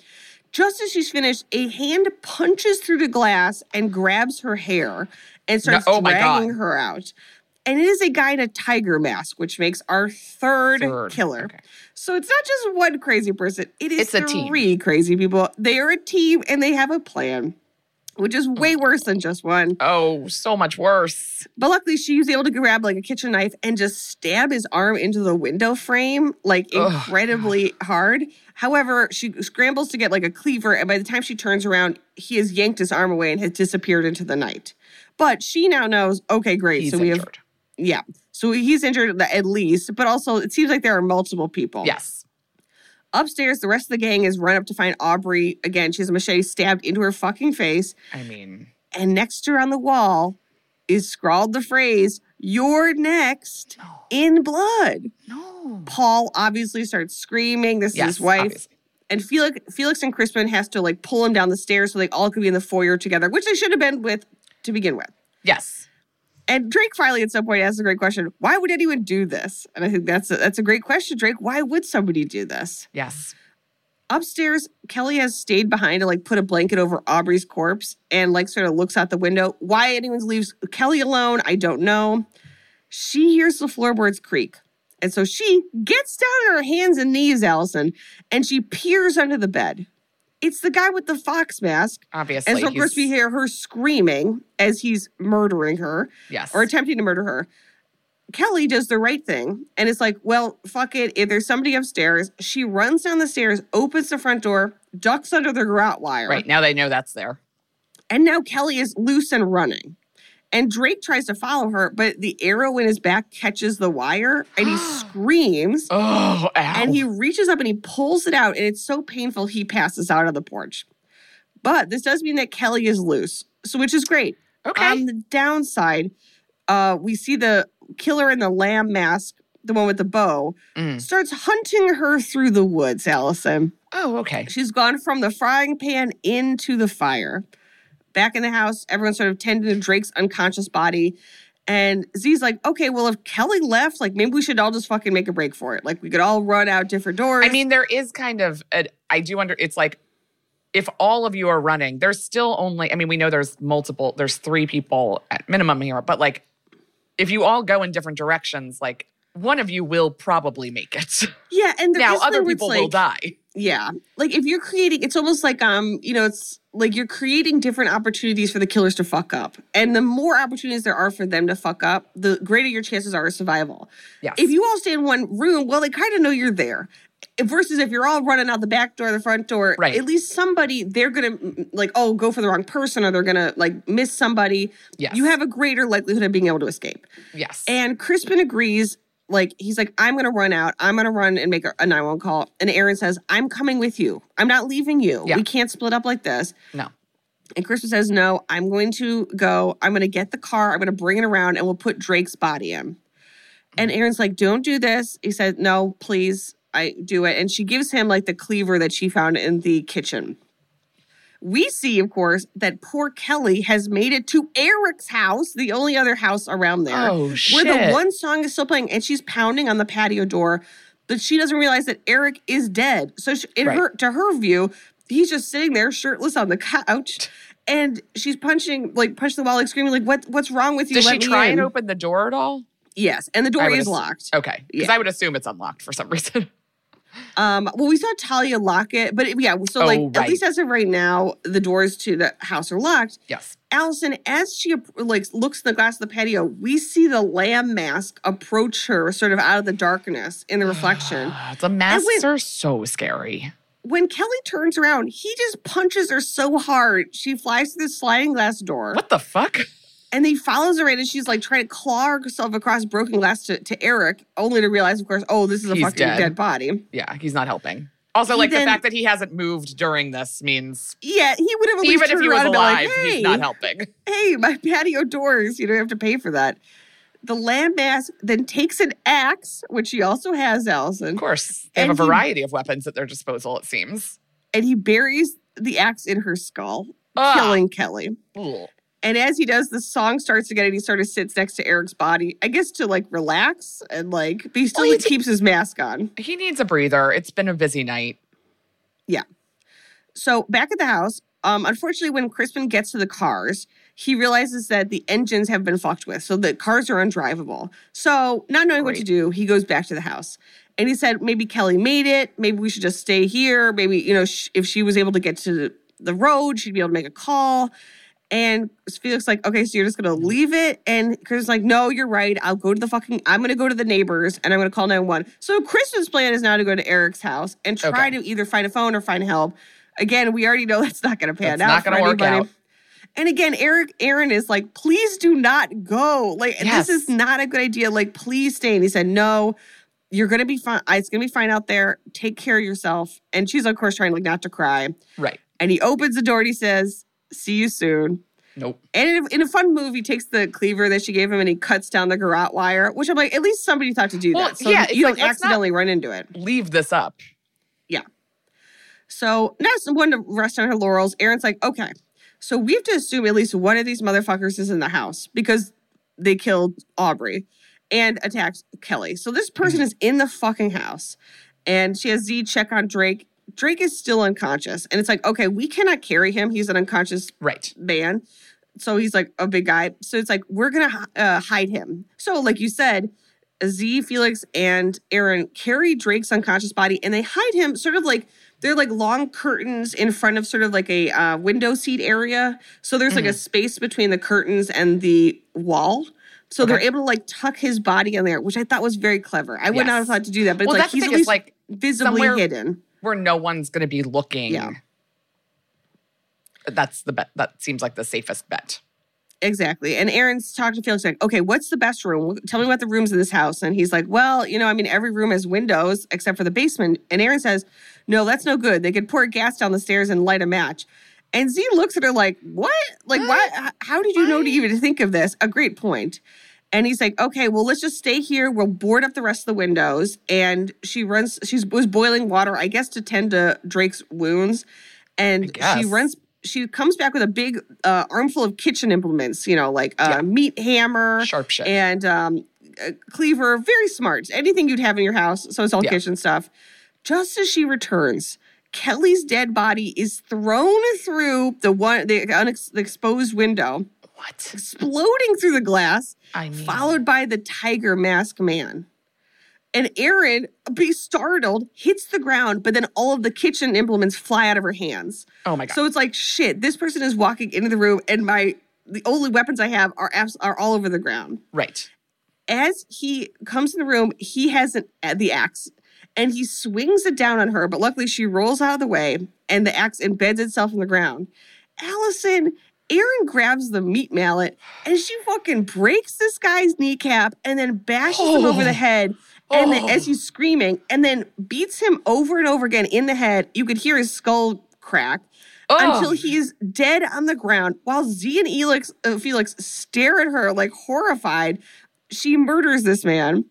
Just as she's finished, a hand punches through the glass and grabs her hair and starts dragging her out. And it is a guy in a tiger mask, which makes our third killer. Okay. So it's not just one crazy person. It's three crazy people. They are a team, and they have a plan, which is way worse than just one. Oh, so much worse. But luckily, she was able to grab, like, a kitchen knife and just stab his arm into the window frame, like, incredibly hard. However, she scrambles to get, like, a cleaver, and by the time she turns around, he has yanked his arm away and has disappeared into the night. But she now knows, okay, great. He's so we injured. Yeah. So he's injured at least, but also it seems like there are multiple people. Yes. Upstairs, the rest of the gang is run up to find Aubrey. Again, she has a machete stabbed into her fucking face. And next to her on the wall is scrawled the phrase, "You're next," in blood. No. Paul obviously starts screaming. This is his wife. Obviously. And Felix and Crispin has to, like, pull him down the stairs so they all could be in the foyer together, which they should have been with to begin with. Yes. And Drake finally at some point asks a great question. Why would anyone do this? And I think that's a great question, Drake. Why would somebody do this? Yes. Upstairs, Kelly has stayed behind to, like, put a blanket over Aubrey's corpse and, like, sort of looks out the window. Why anyone leaves Kelly alone, I don't know. She hears the floorboards creak. And so she gets down on her hands and knees, Allison, and she peers under the bed. It's the guy with the fox mask. Obviously. And so, of course, we hear her screaming as he's murdering her. Yes. Or attempting to murder her. Kelly does the right thing and it's like, well, fuck it. If there's somebody upstairs, she runs down the stairs, opens the front door, ducks under the garrote wire. Right. Now they know that's there. And now Kelly is loose and running. And Drake tries to follow her, but the arrow in his back catches the wire and he screams. Oh, ow. And he reaches up and he pulls it out and it's so painful he passes out on the porch. But this does mean that Kelly is loose, so which is great. Okay. On the downside, we see the killer in the lamb mask, the one with the bow, starts hunting her through the woods, Allison. Oh, okay. She's gone from the frying pan into the fire. Back in the house, everyone's sort of tending to Drake's unconscious body. And Z's like, okay, well, if Kelly left, like, maybe we should all just fucking make a break for it. Like, we could all run out different doors. I mean, there is kind of, it's like, if all of you are running, there's still only, I mean, we know there's 3 people at minimum here, but like, if you all go in different directions, like, one of you will probably make it. Yeah, and now other people will die. Yeah. Like, if you're creating, it's almost like, it's like you're creating different opportunities for the killers to fuck up. And the more opportunities there are for them to fuck up, the greater your chances are of survival. Yes. If you all stay in one room, well, they kind of know you're there. Versus if you're all running out the back door, the front door, right. At least somebody, they're going to, like, go for the wrong person or they're going to, like, miss somebody. Yes. You have a greater likelihood of being able to escape. Yes. And Crispin agrees. Like, he's like, I'm going to run out. I'm going to run and make a 911 call. And Aaron says, I'm coming with you. I'm not leaving you. Yeah. We can't split up like this. No. And Crispin says, no, I'm going to go. I'm going to get the car. I'm going to bring it around and we'll put Drake's body in. And Aaron's like, don't do this. He said, no, please, I do it. And she gives him, like, the cleaver that she found in the kitchen. We see, of course, that poor Kelly has made it to Eric's house, the only other house around there. Oh, shit. Where the one song is still playing, and she's pounding on the patio door, but she doesn't realize that Eric is dead. So to her view, he's just sitting there shirtless on the couch, and she's punching the wall, like screaming, like, what's wrong with you? Does Let she me try in. and open the door at all? Yes, and the door is locked. Okay, because I would assume it's unlocked for some reason. Well, we saw Talia lock it, but at least as of right now, the doors to the house are locked. Yes. Allison, as she looks in the glass of the patio, we see the lamb mask approach her sort of out of the darkness in the reflection. The masks are so scary. When Kelly turns around, he just punches her so hard, she flies through the sliding glass door. What the fuck? And he follows her in and she's like trying to claw herself across broken glass to Eric, only to realize, of course, this is a fucking dead body. Yeah, he's not helping. Also, the fact that he hasn't moved during this means... Yeah, he would have at least even if he was alive, like, he's not helping. Hey, my patio doors, you don't have to pay for that. The lamb mask then takes an axe, which he also has, Allison. Of course. They have a variety of weapons at their disposal, it seems. And he buries the axe in her skull, killing Kelly. Ugh. And as he does, the song starts again, and he sort of sits next to Eric's body, I guess to, like, relax, and, like, but he still keeps his mask on. He needs a breather. It's been a busy night. Yeah. So back at the house, unfortunately, when Crispin gets to the cars, he realizes that the engines have been fucked with, so the cars are undrivable. So not knowing what to do, he goes back to the house. And he said, maybe Kelly made it. Maybe we should just stay here. Maybe, if she was able to get to the road, she'd be able to make a call. And Felix like, okay, so you're just going to leave it? And Chris like, no, you're right. I'm going to go to the neighbors and I'm going to call 911. So Chris's plan is now to go to Eric's house and try to either find a phone or find help. Again, we already know that's not going to pan out. Not going to work out. And again, Aaron is like, please do not go. Like, This is not a good idea. Like, please stay. And he said, no, you're going to be fine. It's going to be fine out there. Take care of yourself. And she's, of course, trying like not to cry. Right. And he opens the door and he says, see you soon. Nope. And in a fun move, he takes the cleaver that she gave him and he cuts down the garrote wire, which I'm like, at least somebody thought to do that. So you don't accidentally run into it. Leave this up. Yeah. So now someone to rest on her laurels. Aaron's like, okay, so we have to assume at least one of these motherfuckers is in the house because they killed Aubrey and attacked Kelly. So this person is in the fucking house. And she has Z check on Drake. Drake is still unconscious. And it's like, okay, we cannot carry him. He's an unconscious man. So he's like a big guy. So it's like, we're going to hide him. So like you said, Z, Felix, and Aaron carry Drake's unconscious body and they hide him sort of like, they're like long curtains in front of sort of like a window seat area. So there's like a space between the curtains and the wall. So they're able to like tuck his body in there, which I thought was very clever. I would not have thought to do that, but it's like he's at least like visibly hidden. Where no one's going to be looking. Yeah. That's the bet. That seems like the safest bet. Exactly. And Aaron's talking to Felix like, okay, what's the best room? Tell me about the rooms in this house. And he's like, well, you know, I mean, every room has windows except for the basement. And Aaron says, no, that's no good. They could pour gas down the stairs and light a match. And Z looks at her like, what? Like, what? How did you know to even think of this? A great point. And he's like, okay, well, let's just stay here. We'll board up the rest of the windows. And she was boiling water, I guess, to tend to Drake's wounds. And she comes back with a big armful of kitchen implements, you know, like a meat hammer. Sharp shit. And a cleaver. Very smart. Anything you'd have in your house. So it's all kitchen stuff. Just as she returns, Kelly's dead body is thrown through the exposed window. What? Exploding through the glass, followed by the tiger mask man. And Erin, be startled, hits the ground, but then all of the kitchen implements fly out of her hands. Oh my God. So it's like, shit, this person is walking into the room and the only weapons I have are all over the ground. Right. As he comes in the room, he has the axe and he swings it down on her, but luckily she rolls out of the way and the axe embeds itself in the ground. Erin grabs the meat mallet and she fucking breaks this guy's kneecap and then bashes him over the head. And then, as he's screaming, and then beats him over and over again in the head. You could hear his skull crack until he's dead on the ground. While Z and Felix stare at her like horrified, she murders this man.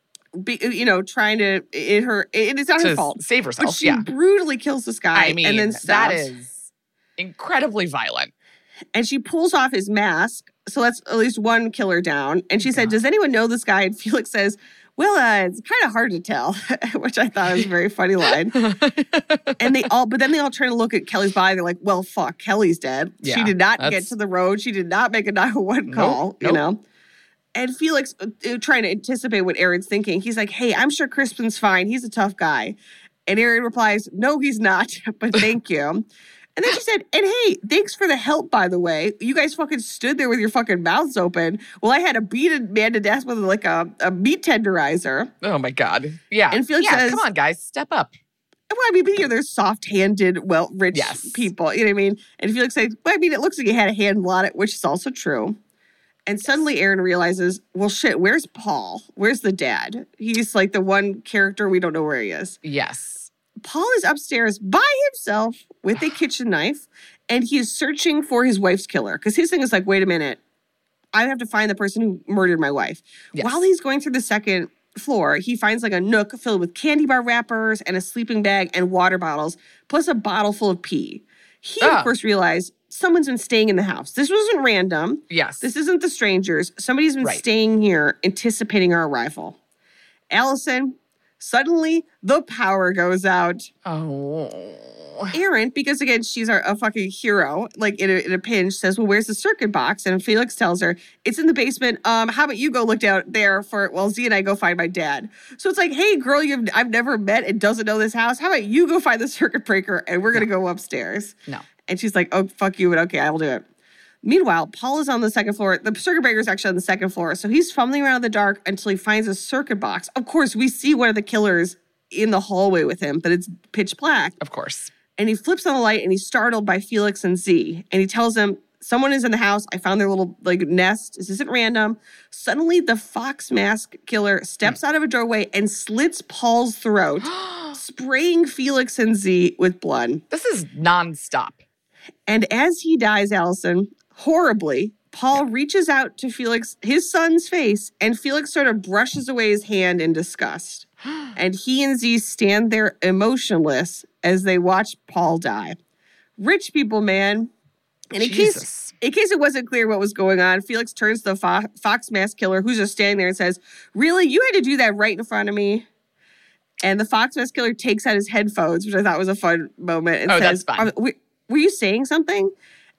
Trying to it's not her fault. Save herself. But she brutally kills this guy. I mean, and then stops. That is incredibly violent. And she pulls off his mask. So that's at least one killer down. And she said, does anyone know this guy? And Felix says, well, it's kind of hard to tell, which I thought was a very funny line. But then they all try to look at Kelly's body. They're like, well, fuck, Kelly's dead. Yeah, she did not get to the road. She did not make a 911 call, you know? And Felix, trying to anticipate what Aaron's thinking, he's like, hey, I'm sure Crispin's fine. He's a tough guy. And Aaron replies, no, he's not, but thank you. And then she said, and hey, thanks for the help, by the way. You guys fucking stood there with your fucking mouths open. Well, I had to beat a man to death with like a meat tenderizer. Oh, my God. Yeah. And Felix says, come on, guys, step up. Well, I mean, they're soft-handed, rich people. You know what I mean? And Felix says, well, I mean, it looks like he had a handle on it, which is also true. And suddenly Aaron realizes, well, shit, where's Paul? Where's the dad? He's like the one character we don't know where he is. Yes. Paul is upstairs by himself with a kitchen knife, and he is searching for his wife's killer. Because his thing is like, wait a minute, I have to find the person who murdered my wife. Yes. While he's going through the second floor, he finds like a nook filled with candy bar wrappers and a sleeping bag and water bottles, plus a bottle full of pee. He, of course, realized someone's been staying in the house. This wasn't random. Yes. This isn't the strangers. Somebody's been staying here, anticipating our arrival. Allison, suddenly the power goes out. Oh. Aaron, because again, she's a fucking hero, like in a pinch, says, well, where's the circuit box? And Felix tells her, it's in the basement. How about you go look down there while Z and I go find my dad? So it's like, hey, girl, I've never met and doesn't know this house. How about you go find the circuit breaker and we're going to go upstairs? No. And she's like, oh, fuck you, but okay, I will do it. Meanwhile, Paul is on the second floor. The circuit breaker is actually on the second floor. So he's fumbling around in the dark until he finds a circuit box. Of course, we see one of the killers in the hallway with him, but it's pitch black. Of course. And he flips on the light and he's startled by Felix and Z. And he tells them, someone is in the house. I found their little nest. This isn't random. Suddenly, the fox mask killer steps out of a doorway and slits Paul's throat, spraying Felix and Z with blood. This is nonstop. And as he dies, Allison, horribly, Paul reaches out to Felix, his son's face, and Felix sort of brushes away his hand in disgust. And he and Z stand there emotionless as they watch Paul die. Rich people, man. And in case it wasn't clear what was going on, Felix turns to the fox mask killer, who's just standing there, and says, really? You had to do that right in front of me? And the fox mask killer takes out his headphones, which I thought was a fun moment, and says, that's fine. Were you saying something?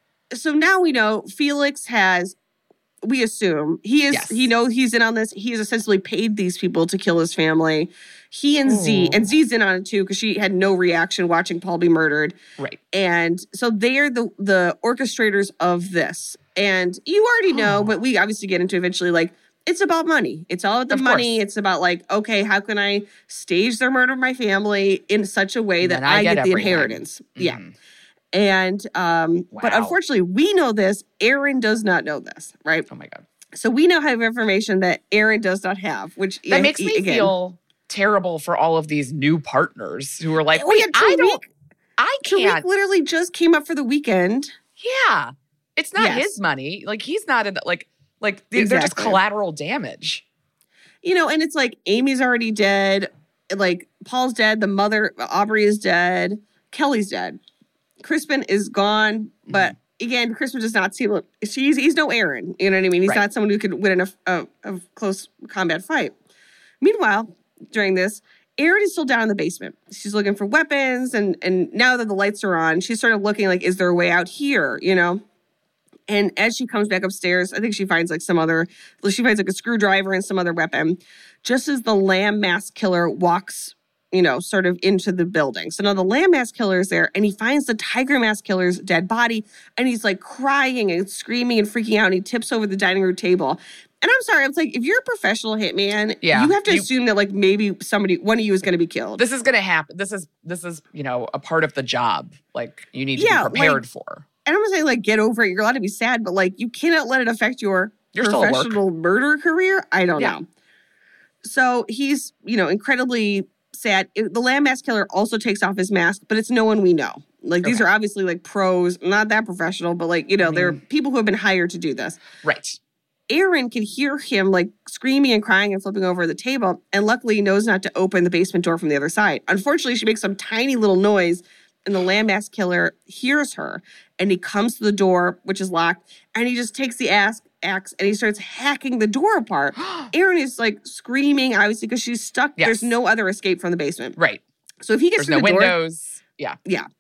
So now we know Felix has, we assume, he knows he's in on this. He has essentially paid these people to kill his family. He and Z's in on it too, because she had no reaction watching Paul be murdered. Right. And so they are the orchestrators of this. And you already know, but we obviously get into eventually, like, it's about money. It's all about the money. It's about like, okay, how can I stage their murder of my family in such a way that I get the inheritance? Yeah. And, but unfortunately, we know this. Aaron does not know this, right? Oh my God. So we now have information that Aaron does not have, which that makes me feel terrible for all of these new partners who are like, wait, I can't. Tariq literally just came up for the weekend. Yeah. It's not his money. Like, he's not in they're just collateral damage. You know, and it's like Amy's already dead. Like, Paul's dead. The mother, Aubrey, is dead. Kelly's dead. Crispin is gone. But again, Crispin does not seem like he's no Aaron. You know what I mean? He's not someone who could win a close combat fight. Meanwhile, during this, Erin is still down in the basement. She's looking for weapons, and now that the lights are on, she's sort of looking like, is there a way out here, you know? And as she comes back upstairs, I think she finds like she finds like a screwdriver and some other weapon, just as the lamb mask killer walks, you know, sort of into the building. So now the lamb mask killer is there, and he finds the tiger mask killer's dead body, and he's like crying and screaming and freaking out, and he tips over the dining room table. And I'm sorry, it's like, if you're a professional hitman, you have to assume that like maybe one of you is going to be killed. This is going to happen. This is, you know, a part of the job. Like, you need to be prepared for. And I'm going to say, like, get over it. You're allowed to be sad, but like, you cannot let it affect your professional murder career. I don't know. So he's, you know, incredibly sad. The lamb mask killer also takes off his mask, but it's no one we know. Like, these are obviously like pros, not that professional, but like, you know, they're people who have been hired to do this. Right. Aaron can hear him like screaming and crying and flipping over the table, and luckily knows not to open the basement door from the other side. Unfortunately, she makes some tiny little noise, and the lamb mask killer hears her, and he comes to the door, which is locked, and he just takes the axe and he starts hacking the door apart. Aaron is like screaming, obviously, because she's stuck. Yes. There's no other escape from the basement. Right. So if he gets through the door, windows. Yeah.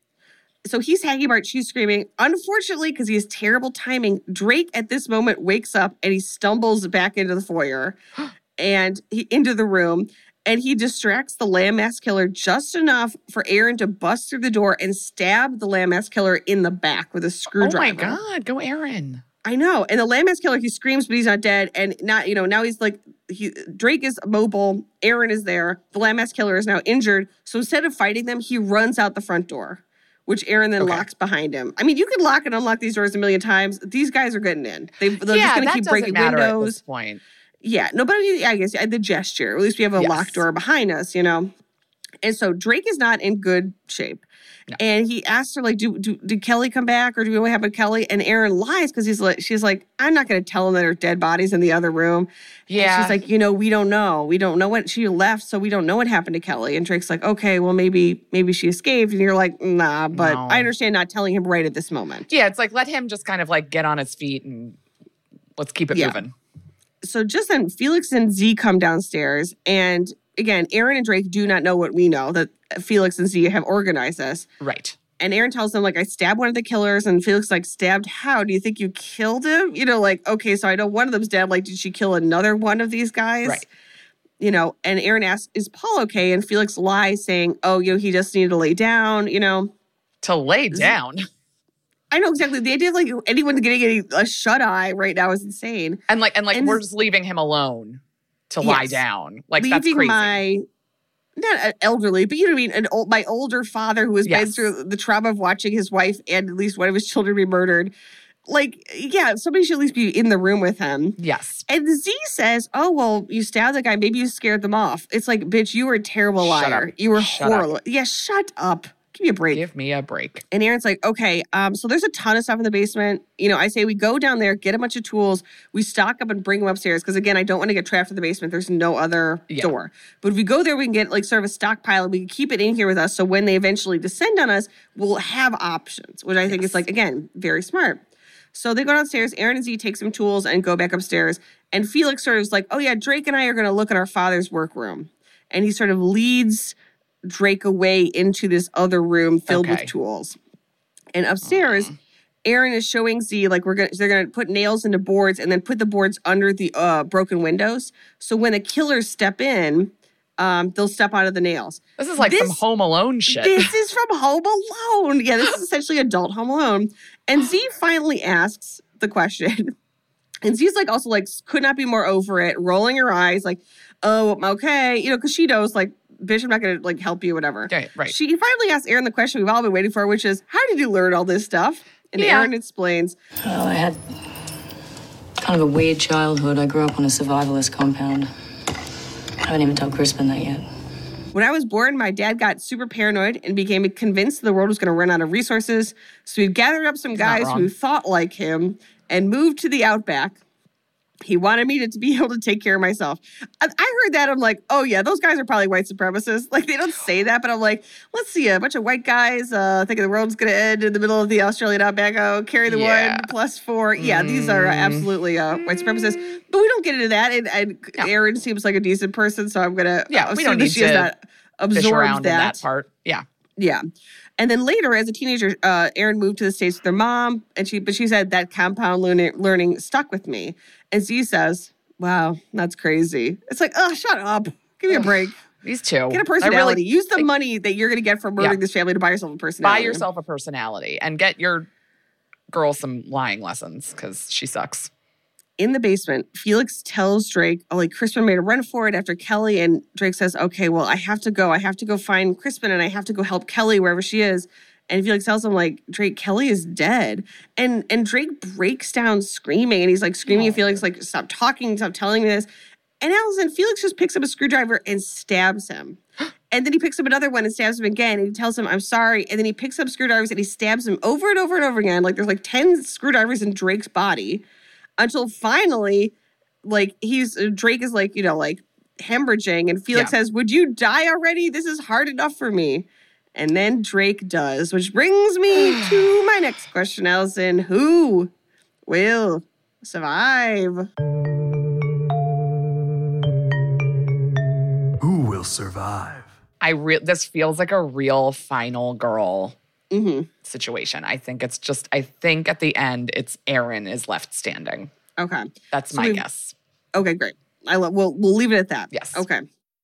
So he's hacking apart, she's screaming. Unfortunately, because he has terrible timing, Drake at this moment wakes up and he stumbles back into the foyer and into the room, and he distracts the lamb mask killer just enough for Aaron to bust through the door and stab the lamb mask killer in the back with a screwdriver. Oh my God, go Aaron. I know. And the lamb mask killer, he screams, but he's not dead. And not, you know, now he's like, Drake is mobile. Aaron is there. The lamb mask killer is now injured. So instead of fighting them, he runs out the front door, which Aaron then locks behind him. I mean, you could lock and unlock these doors a million times. These guys are getting in. They're just going to keep breaking windows. At this point. Yeah, nobody, I guess, the gesture. At least we have a locked door behind us, you know? And so Drake is not in good shape. No. And he asks her, like, did Kelly come back, or do we know what happened to Kelly? And Aaron lies because she's like, I'm not going to tell him that there are dead bodies in the other room. Yeah. And she's like, you know, we don't know. We don't know when she left, so we don't know what happened to Kelly. And Drake's like, okay, well, maybe she escaped. And you're like, nah, but I understand not telling him right at this moment. Yeah, it's like, let him just kind of like get on his feet and let's keep it moving. So just then, Felix and Z come downstairs, and again, Aaron and Drake do not know what we know, that Felix and Z have organized this. Right. And Aaron tells them, like, I stabbed one of the killers, and Felix, like, stabbed how? Do you think you killed him? You know, like, okay, so I know one of them's dead. Like, did she kill another one of these guys? Right. You know, and Aaron asks, is Paul okay? And Felix lies, saying, oh, you know, he just needed to lay down, you know. To lay down? I know exactly. The idea of like anyone getting a shut eye right now is insane. And we're just leaving him alone to lie down. Like, that's crazy. My, not elderly, but you know what I mean? My older father who has been through the trauma of watching his wife and at least one of his children be murdered. Like, yeah, somebody should at least be in the room with him. Yes. And Z says, oh, well, you stabbed the guy. Maybe you scared them off. It's like, bitch, you were a terrible liar. You were horrible. Yeah, shut up. Give me a break. Give me a break. And Aaron's like, okay, so there's a ton of stuff in the basement. You know, I say we go down there, get a bunch of tools. We stock up and bring them upstairs. Because, again, I don't want to get trapped in the basement. There's no other door. But if we go there, we can get, like, sort of a stockpile. We can keep it in here with us. So when they eventually descend on us, we'll have options. Which I think is, like, again, very smart. So they go downstairs. Aaron and Z take some tools and go back upstairs. And Felix sort of is like, oh, yeah, Drake and I are going to look at our father's workroom. And he sort of leads Drake away into this other room filled with tools. And upstairs, Aaron is showing Z, like, they're gonna put nails into boards and then put the boards under the broken windows. So when the killers step in, they'll step out of the nails. This is like some Home Alone shit. This is from Home Alone. Yeah, this is essentially adult Home Alone. And Z finally asks the question, And Z's like also like could not be more over it, rolling her eyes like, oh, okay. You know, because she knows like, bitch, I'm not going to like help you, whatever. Right. She finally asks Aaron the question we've all been waiting for, which is, how did you learn all this stuff? And Aaron explains. Well, I had kind of a weird childhood. I grew up on a survivalist compound. I haven't even told Crispin that yet. When I was born, my dad got super paranoid and became convinced the world was going to run out of resources. So he gathered up some guys who thought like him and moved to the outback. He wanted me to be able to take care of myself. I heard that. I'm like, oh, yeah, those guys are probably white supremacists. Like, they don't say that, but I'm like, let's see, a bunch of white guys thinking the world's going to end in the middle of the Australian outback. Oh, carry the 1+4. Yeah, these are absolutely white supremacists. But we don't get into that. And Aaron seems like a decent person, so I'm going to we don't need to absorb that part. Yeah. Yeah. And then later, as a teenager, Aaron moved to the States with her mom, and she said that compound learning stuck with me. And Z says, wow, that's crazy. It's like, oh, shut up. Give me a break. These two. Get a personality. Use the money that you're going to get from murdering this family to buy yourself a personality. Buy yourself a personality and get your girl some lying lessons because she sucks. In the basement, Felix tells Drake, oh, like Crispin made a run for it after Kelly. And Drake says, okay, well, I have to go. I have to go find Crispin and I have to go help Kelly wherever she is. And Felix tells him, like, Drake, Kelly is dead. And Drake breaks down screaming. And he's like screaming at Felix, like, stop talking, stop telling me this. And Allison, Felix just picks up a screwdriver and stabs him. And then he picks up another one and stabs him again. And he tells him, I'm sorry. And then he picks up screwdrivers and he stabs him over and over and over again. Like, there's like 10 screwdrivers in Drake's body. Until finally, like, Drake is like, you know, like hemorrhaging. And Felix says, would you die already? This is hard enough for me. And then Drake does, which brings me to my next question, Allison. Who will survive? Who will survive? This feels like a real final girl situation. I think at the end, it's Aaron is left standing. Okay. That's my guess. Okay, great. We'll leave it at that. Yes. Okay.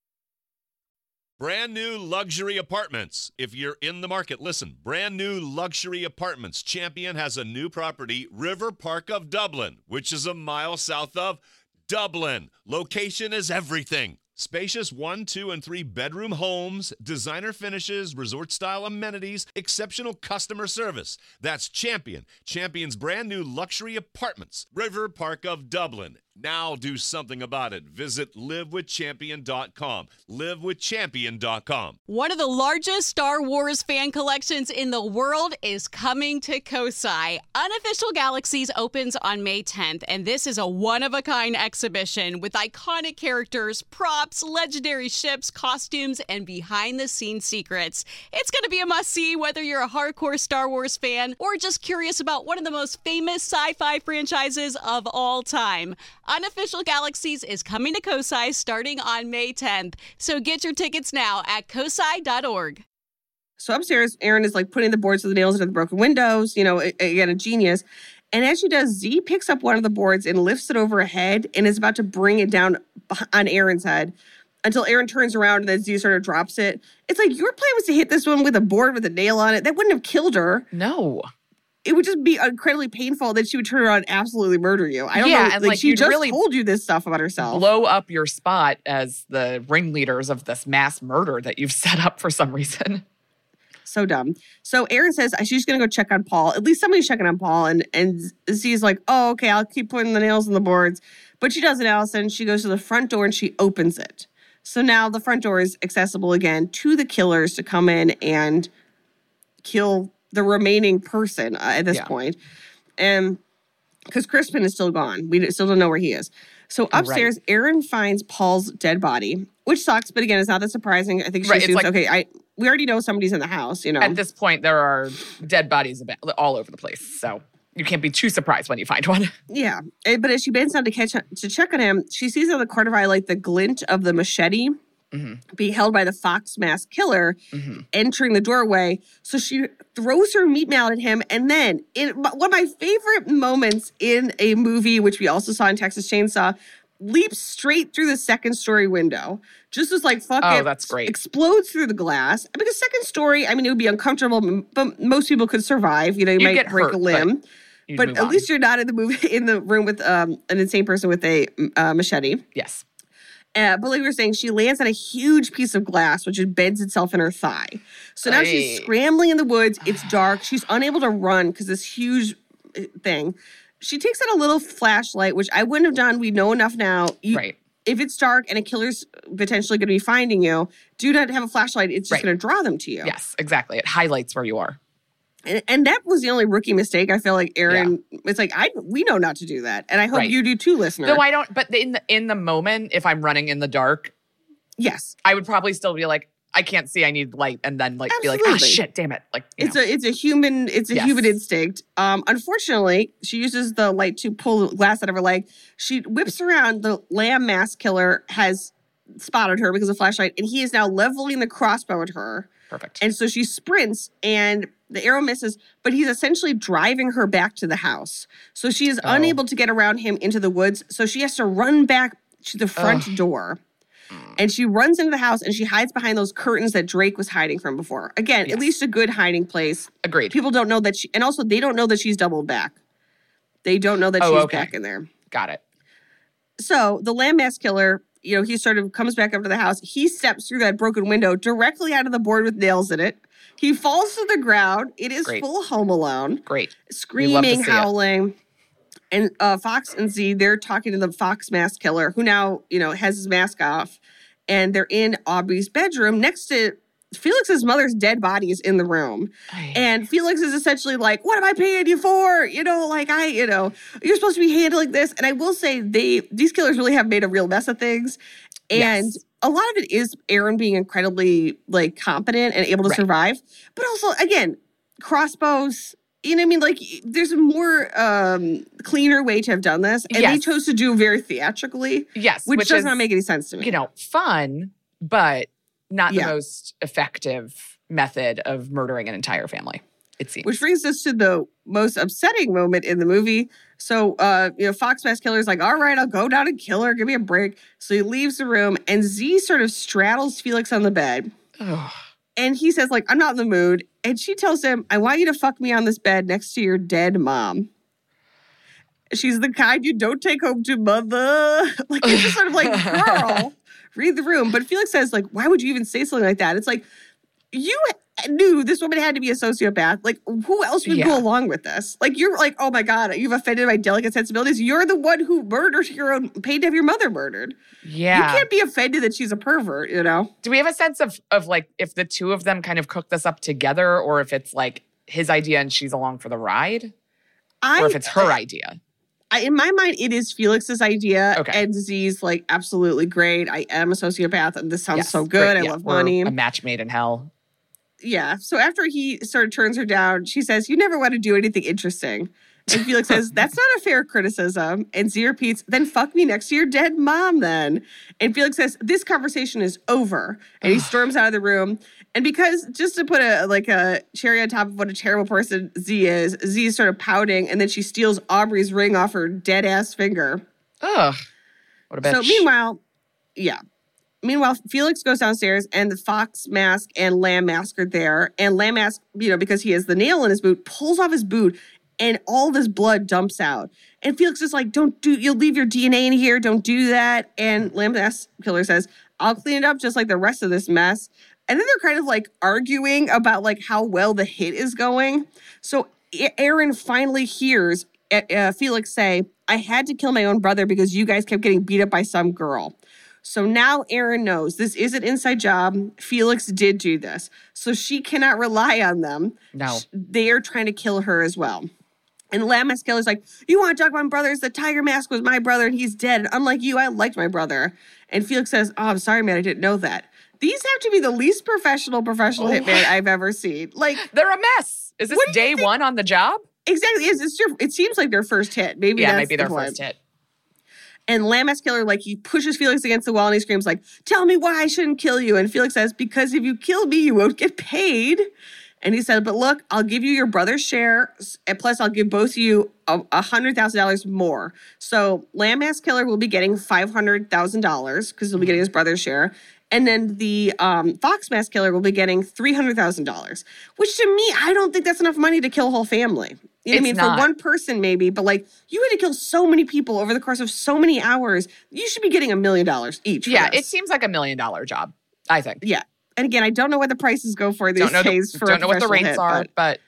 Brand new luxury apartments. If you're in the market, listen. Brand new luxury apartments. Champion has a new property, River Park of Dublin, which is a mile south of Dublin. Location is everything. Spacious 1, 2, and 3 bedroom homes, designer finishes, resort-style amenities, exceptional customer service. That's Champion. Champion's brand new luxury apartments, River Park of Dublin. Now do something about it. Visit livewithchampion.com. Livewithchampion.com. One of the largest Star Wars fan collections in the world is coming to Kosai. Unofficial Galaxies opens on May 10th, and this is a one-of-a-kind exhibition with iconic characters, props, legendary ships, costumes, and behind-the-scenes secrets. It's going to be a must-see whether you're a hardcore Star Wars fan or just curious about one of the most famous sci-fi franchises of all time. Unofficial Galaxies is coming to Kosai starting on May 10th. So get your tickets now at kosai.org. So upstairs, Aaron is like putting the boards with the nails into the broken windows, you know, again, a genius. And as she does, Z picks up one of the boards and lifts it over her head and is about to bring it down on Aaron's head until Aaron turns around and then Z sort of drops it. It's like, your plan was to hit this one with a board with a nail on it. That wouldn't have killed her. No. It would just be incredibly painful that she would turn around and absolutely murder you. I don't know. And like she just really told you this stuff about herself. Blow up your spot as the ringleaders of this mass murder that you've set up for some reason. So dumb. So Aaron says she's going to go check on Paul. At least somebody's checking on Paul. And Z's like, oh, okay, I'll keep putting the nails on the boards. But she doesn't, Allison. She goes to the front door and she opens it. So now the front door is accessible again to the killers to come in and kill the remaining person at this point. And because Crispin is still gone. We still don't know where he is. So upstairs, Aaron finds Paul's dead body, which sucks. But again, it's not that surprising. I think she assumes, we already know somebody's in the house, you know. At this point, there are dead bodies all over the place. So you can't be too surprised when you find one. Yeah. But as she bends down to check on him, she sees on the corner of her eye like the glint of the machete being held by the fox mask killer entering the doorway. So she throws her meat mallet at him. And then in one of my favorite moments in a movie, which we also saw in Texas Chainsaw, leaps straight through the second story window. Just as like, fuck it. That's great. Explodes through the glass. Because second story, I mean, it would be uncomfortable, but most people could survive. You know, you might break a limb. But at least you're not in the room with an insane person with a machete. Yes. But like we were saying, she lands on a huge piece of glass, which embeds itself in her thigh. So now she's scrambling in the woods. It's dark. She's unable to run because this huge thing. She takes out a little flashlight, which I wouldn't have done. We know enough now. Right. If it's dark and a killer's potentially going to be finding you, do not have a flashlight. It's just going to draw them to you. Yes, exactly. It highlights where you are. And that was the only rookie mistake. I feel like Aaron, it's like, we know not to do that. And I hope you do too, listener. No, I don't. But in the moment, if I'm running in the dark, yes, I would probably still be like, I can't see, I need light. And then like be like, oh shit, damn it. Like it's a human instinct. Unfortunately, she uses the light to pull the glass out of her leg. She whips around. The lamb mask killer has spotted her because of flashlight, and he is now leveling the crossbow at her. Perfect. And so she sprints, and the arrow misses, but he's essentially driving her back to the house. So she is unable to get around him into the woods. So she has to run back to the front door. And she runs into the house, and she hides behind those curtains that Drake was hiding from before. Again, at least a good hiding place. Agreed. People don't know that and also they don't know that she's doubled back. They don't know that she's back in there. Got it. So the lamb mask killer, he sort of comes back up to the house. He steps through that broken window directly out of the board with nails in it. He falls to the ground. It is full Home Alone. Great. Screaming, howling. And Fox and Z, they're talking to the Fox mask killer, who now, has his mask off. And they're in Aubrey's bedroom next to Felix's mother's dead body is in the room. And Felix is essentially like, what am I paying you for? You're supposed to be handling this. And I will say these killers really have made a real mess of things. And a lot of it is Aaron being incredibly competent and able to survive. But also, again, crossbows, there's a more cleaner way to have done this. And they chose to do very theatrically. Yes. Which does not make any sense to me. Fun, but not the most effective method of murdering an entire family, it seems. Which brings us to the most upsetting moment in the movie. So, Fox mask killer's like, all right, I'll go down and kill her. Give me a break. So he leaves the room, and Z sort of straddles Felix on the bed. And he says, I'm not in the mood. And she tells him, I want you to fuck me on this bed next to your dead mom. She's the kind you don't take home to mother. It's just sort of girl, read the room. But Felix says, why would you even say something like that? It's like, you knew this woman had to be a sociopath. Who else would go along with this? You're oh my God, you've offended my delicate sensibilities. You're the one who murdered paid to have your mother murdered. Yeah. You can't be offended that she's a pervert, Do we have a sense of if the two of them kind of cook this up together, or if it's his idea and she's along for the ride? Or if it's her idea? In my mind, it is Felix's idea. Okay. And Z's absolutely great. I am a sociopath, and this sounds so good. I love money. A match made in hell. Yeah. So after he sort of turns her down, she says, you never want to do anything interesting. And Felix says, that's not a fair criticism. And Z repeats, then fuck me next to your dead mom then. And Felix says, this conversation is over. And he storms out of the room. And because, just to put a cherry on top of what a terrible person Z is sort of pouting. And then she steals Aubrey's ring off her dead ass finger. Ugh. What a bitch. So Meanwhile, Felix goes downstairs, and the Fox mask and Lamb mask are there. And Lamb mask, because he has the nail in his boot, pulls off his boot, and all this blood dumps out. And Felix is like, you'll leave your DNA in here. Don't do that. And Lamb mask killer says, I'll clean it up just like the rest of this mess. And then they're kind of arguing about how well the hit is going. So Aaron finally hears Felix say, I had to kill my own brother because you guys kept getting beat up by some girl. So now Aaron knows this is an inside job. Felix did do this. So she cannot rely on them. No. They are trying to kill her as well. And the Lamb mask killer's like, you want to talk about my brothers? The Tiger Mask was my brother and he's dead. And unlike you, I liked my brother. And Felix says, oh, I'm sorry, man. I didn't know that. These have to be the least professional hitman I've ever seen. They're a mess. Is this day one on the job? Exactly. It seems like their first hit. Maybe that's their first hit. And Lamb mask killer, he pushes Felix against the wall and he screams tell me why I shouldn't kill you. And Felix says, because if you kill me, you won't get paid. And he said, but look, I'll give you your brother's share. And plus I'll give both of you $100,000 more. So Lamb mask killer will be getting $500,000 because he'll be getting his brother's share. And then the Fox mask killer will be getting $300,000, which to me, I don't think that's enough money to kill a whole family. You know what I mean? Not. For one person, maybe, but like you had to kill so many people over the course of so many hours. You should be getting $1 million each. Yeah, it seems like $1 million job, I think. Yeah. And again, I don't know what the prices go for these days. Don't know what the rates are, but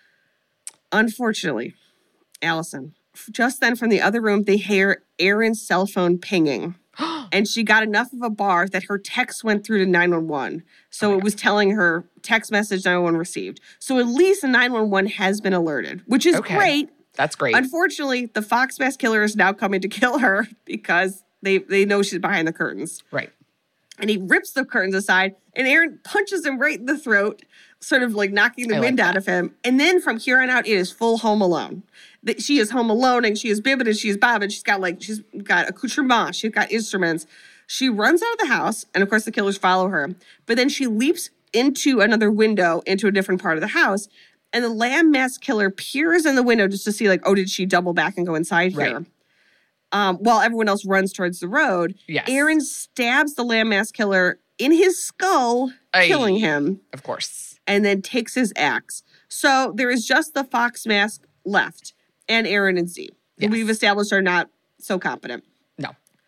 unfortunately, Allison, just then from the other room, they hear Erin's cell phone pinging. And she got enough of a bar that her text went through to 911. So it was telling her text message 911 received. So at least the 911 has been alerted, which is great. That's great. Unfortunately, the Fox mask killer is now coming to kill her because they know she's behind the curtains. Right. And he rips the curtains aside, and Erin punches him right in the throat, sort of like knocking the wind out of him. And then from here on out, it is full Home Alone. She is home alone, and she is bibbing, and she is bobbing. She's got accoutrements. She's got instruments. She runs out of the house, and of course the killers follow her. But then she leaps into another window into a different part of the house, and the lamb mask killer peers in the window just to see, like, oh, did she double back and go inside here? While everyone else runs towards the road. Yes. Erin stabs the lamb mask killer in his skull, killing him. Of course. And then takes his axe. So there is just the Fox mask left, and Erin and Z, who we've established are not so competent. No.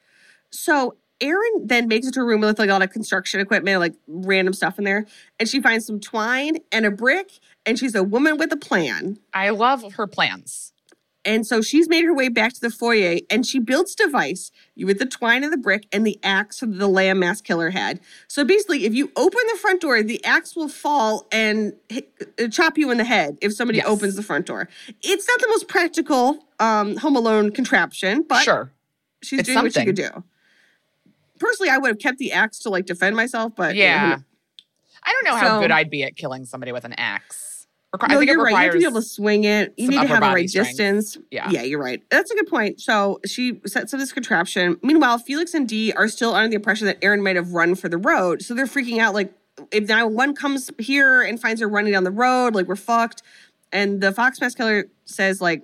So Erin then makes it to a room with like all the construction equipment, like random stuff in there. And she finds some twine and a brick, and she's a woman with a plan. I love her plans. And so she's made her way back to the foyer, and she builds a device with the twine and the brick and the axe that the lamb mask killer had. So basically, if you open the front door, the axe will fall and chop you in the head if somebody opens the front door. It's not the most practical Home Alone contraption, but she's doing what she could do. Personally, I would have kept the axe to like defend myself, but I don't know how good I'd be at killing somebody with an axe. No, you're right. You have to be able to swing it. You need to have the right distance. Yeah, you're right. That's a good point. So she sets up this contraption. Meanwhile, Felix and Dee are still under the impression that Erin might have run for the road. So they're freaking out. Like, if 911 comes here and finds her running down the road, like, we're fucked. And the Fox mask killer says, like,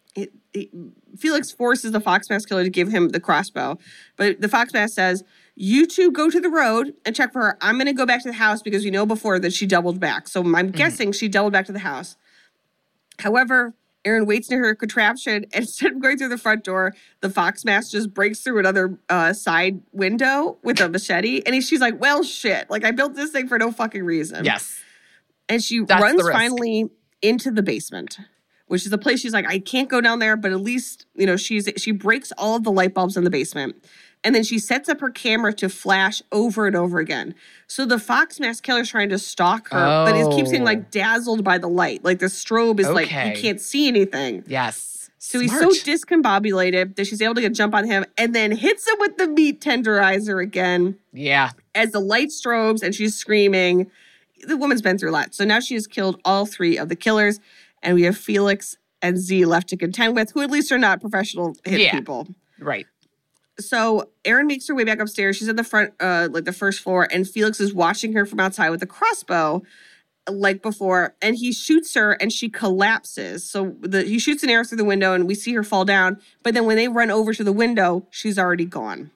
Felix forces the Fox mask killer to give him the crossbow. But the Fox mask says, you two go to the road and check for her. I'm going to go back to the house because we know before that she doubled back. So I'm guessing she doubled back to the house. However, Erin waits near her contraption, and instead of going through the front door, the Fox mask just breaks through another side window with a machete. And she's like, well, shit. Like, I built this thing for no fucking reason. Yes. And she runs finally into the basement, which is a place she's like, I can't go down there, but at least, you know, she breaks all of the light bulbs in the basement. And then she sets up her camera to flash over and over again. So the Fox mask killer's trying to stalk her, but it keeps getting like dazzled by the light. Like the strobe is like, you can't see anything. Yes. So he's so discombobulated that she's able to get a jump on him and then hits him with the meat tenderizer again. Yeah. As the light strobes and she's screaming. The woman's been through a lot. So now she has killed all three of the killers. And we have Felix and Z left to contend with, who at least are not professional hit people. Right. So Erin makes her way back upstairs. She's at the front, like the first floor, and Felix is watching her from outside with a crossbow, like before, and he shoots her, and she collapses. So he shoots an arrow through the window, and we see her fall down. But then when they run over to the window, she's already gone.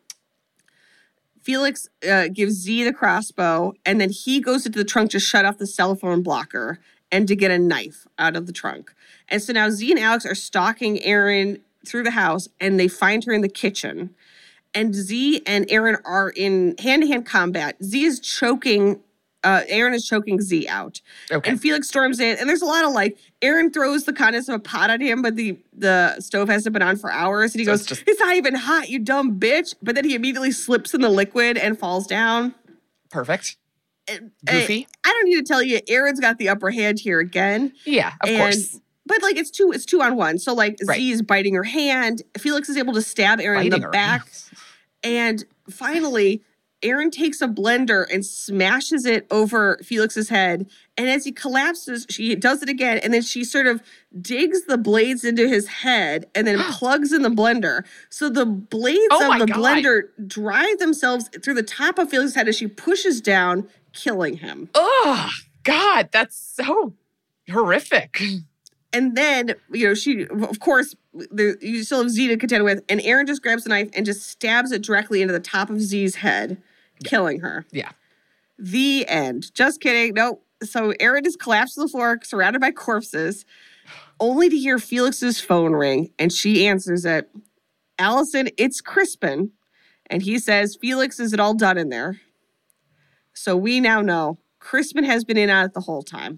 Felix gives Z the crossbow, and then he goes into the trunk to shut off the cell phone blocker and to get a knife out of the trunk. And so now Z and Alex are stalking Erin through the house, and they find her in the kitchen. And Z and Erin are in hand-to-hand combat. Z is choking, Erin is choking Z out. Okay. And Felix storms in, and there's a lot of like, Erin throws the contents of a pot at him, but the stove hasn't been on for hours. And he goes, it's not even hot, you dumb bitch. But then he immediately slips in the liquid and falls down. Perfect. Goofy. I don't need to tell you, Erin's got the upper hand here again. Yeah, of course. But like it's two on one. So like Z is biting her hand. Felix is able to stab Erin in the back. And finally, Erin takes a blender and smashes it over Felix's head. And as he collapses, she does it again. And then she sort of digs the blades into his head and then plugs in the blender. So the blades of the blender drive themselves through the top of Felix's head as she pushes down, killing him. Oh, God, that's so horrific. And then, you know, she, of course, you still have Z to contend with. And Erin just grabs the knife and just stabs it directly into the top of Z's head. killing her. Yeah. The end. Just kidding. Nope. So Aaron is collapsed to the floor, surrounded by corpses, only to hear Felix's phone ring, and she answers it. Allison, it's Crispin. And he says, Felix, is it all done in there? So we now know Crispin has been in on it the whole time.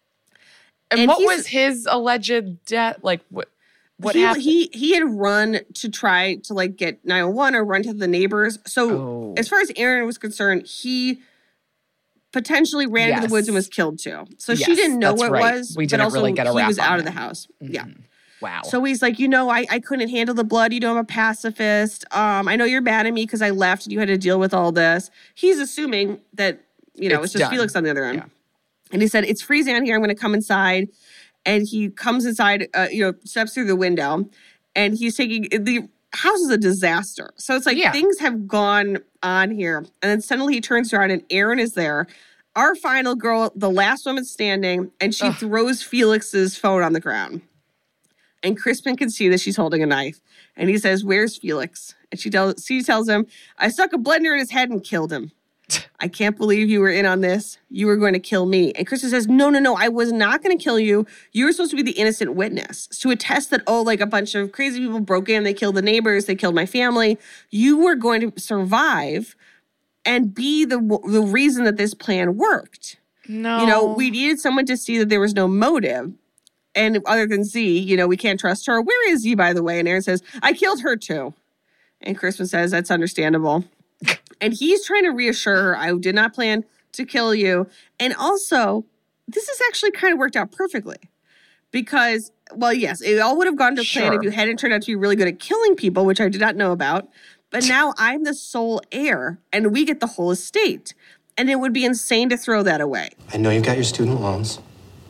And what was his alleged death? Like, what happened? He had run to try to, like, get 911 or run to the neighbors. So as far as Aaron was concerned, he potentially ran into the woods and was killed too. So she didn't know what it was. We didn't really get a wrap. He was on out of him. the house. Mm-hmm. Yeah. Wow. So he's like, I couldn't handle the blood. I'm a pacifist. I know you're mad at me because I left and you had to deal with all this. He's assuming that, it's just done. Felix on the other end. Yeah. And he said, it's freezing out here. I'm going to come inside. And he comes inside, steps through the window. And he's the house is a disaster. So it's like things have gone on here. And then suddenly he turns around and Aaron is there. Our final girl, the last woman standing, and she throws Felix's phone on the ground. And Crispin can see that she's holding a knife. And he says, where's Felix? And she tells him, I stuck a blender in his head and killed him. I can't believe you were in on this. You were going to kill me. And Crispin says, no, I was not going to kill you. You were supposed to be the innocent witness to attest that, a bunch of crazy people broke in. They killed the neighbors. They killed my family. You were going to survive and be the reason that this plan worked. No. We needed someone to see that there was no motive. And other than Z, we can't trust her. Where is Z, by the way? And Aaron says, I killed her too. And Crispin says, that's understandable. And he's trying to reassure her, I did not plan to kill you. And also, this has actually kind of worked out perfectly. Because, yes, it all would have gone to plan if you hadn't turned out to be really good at killing people, which I did not know about. But now I'm the sole heir, and we get the whole estate. And it would be insane to throw that away. I know you've got your student loans.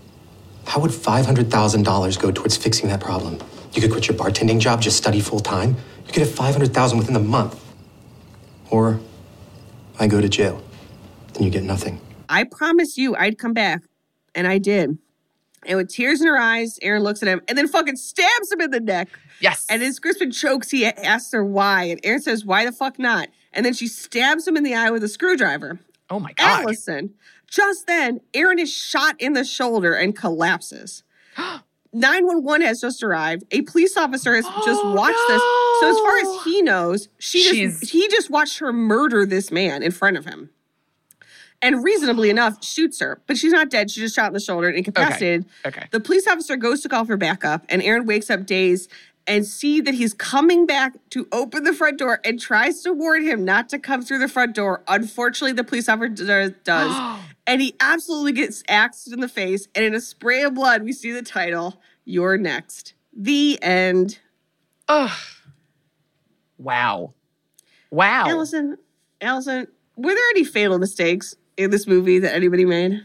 How would $500,000 go towards fixing that problem? You could quit your bartending job, just study full time. You could have $500,000 within the month. Or I go to jail. Then you get nothing. I promised you I'd come back. And I did. And with tears in her eyes, Aaron looks at him and then fucking stabs him in the neck. Yes. And as Crispin chokes, he asks her why. And Aaron says, why the fuck not? And then she stabs him in the eye with a screwdriver. Oh my God. Allison. Just then, Aaron is shot in the shoulder and collapses. 911 has just arrived. A police officer has just watched this. So as far as he knows, he just watched her murder this man in front of him. And reasonably enough, shoots her. But she's not dead. She's just shot in the shoulder and incapacitated. Okay. The police officer goes to call for backup, and Aaron wakes up dazed and see that he's coming back to open the front door and tries to warn him not to come through the front door. Unfortunately, the police officer does. And he absolutely gets axed in the face. And in a spray of blood, we see the title, You're Next. The end. Ugh. Wow. Allison, were there any fatal mistakes in this movie that anybody made?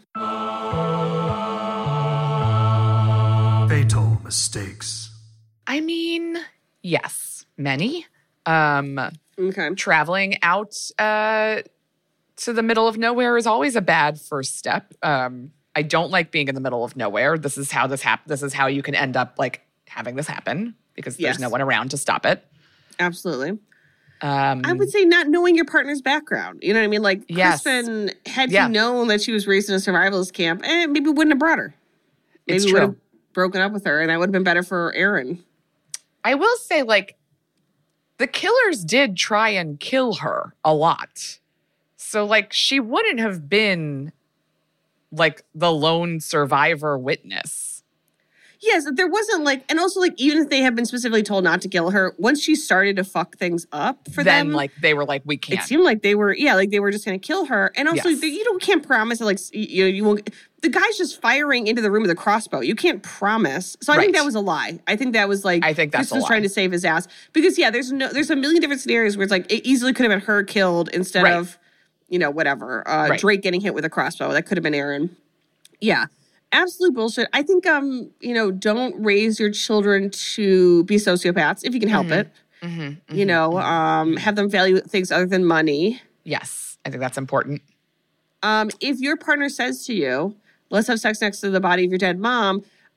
Fatal mistakes. I mean, yes, many. Traveling out to the middle of nowhere is always a bad first step. I don't like being in the middle of nowhere. This is how this happens. This is how you can end up like having this happen because there's no one around to stop it. Absolutely. I would say not knowing your partner's background. You know what I mean? Like, Crispin, had he known that she was raised in a survivalist camp, maybe wouldn't have brought her. Maybe would have broken up with her, and that would have been better for Aaron. I will say, like, the killers did try and kill her a lot. So, like, she wouldn't have been, like, the lone survivor witness. Yes, there wasn't like, and also like, even if they had been specifically told not to kill her, once she started to fuck things up for them, like they were like, we can't. It seemed like they were, like they were just going to kill her, and also you can't promise that, like, you won't. The guy's just firing into the room with a crossbow. You can't promise. So I think that was a lie. I think that was like, I think that's Chris was trying to save his ass because there's a million different scenarios where it's like it easily could have been her killed instead of, whatever, Drake getting hit with a crossbow. That could have been Aaron. Yeah. Absolute bullshit. I think, don't raise your children to be sociopaths if you can help it. Have them value things other than money. Yes, I think that's important. If your partner says to you, let's have sex next to the body of your dead mom,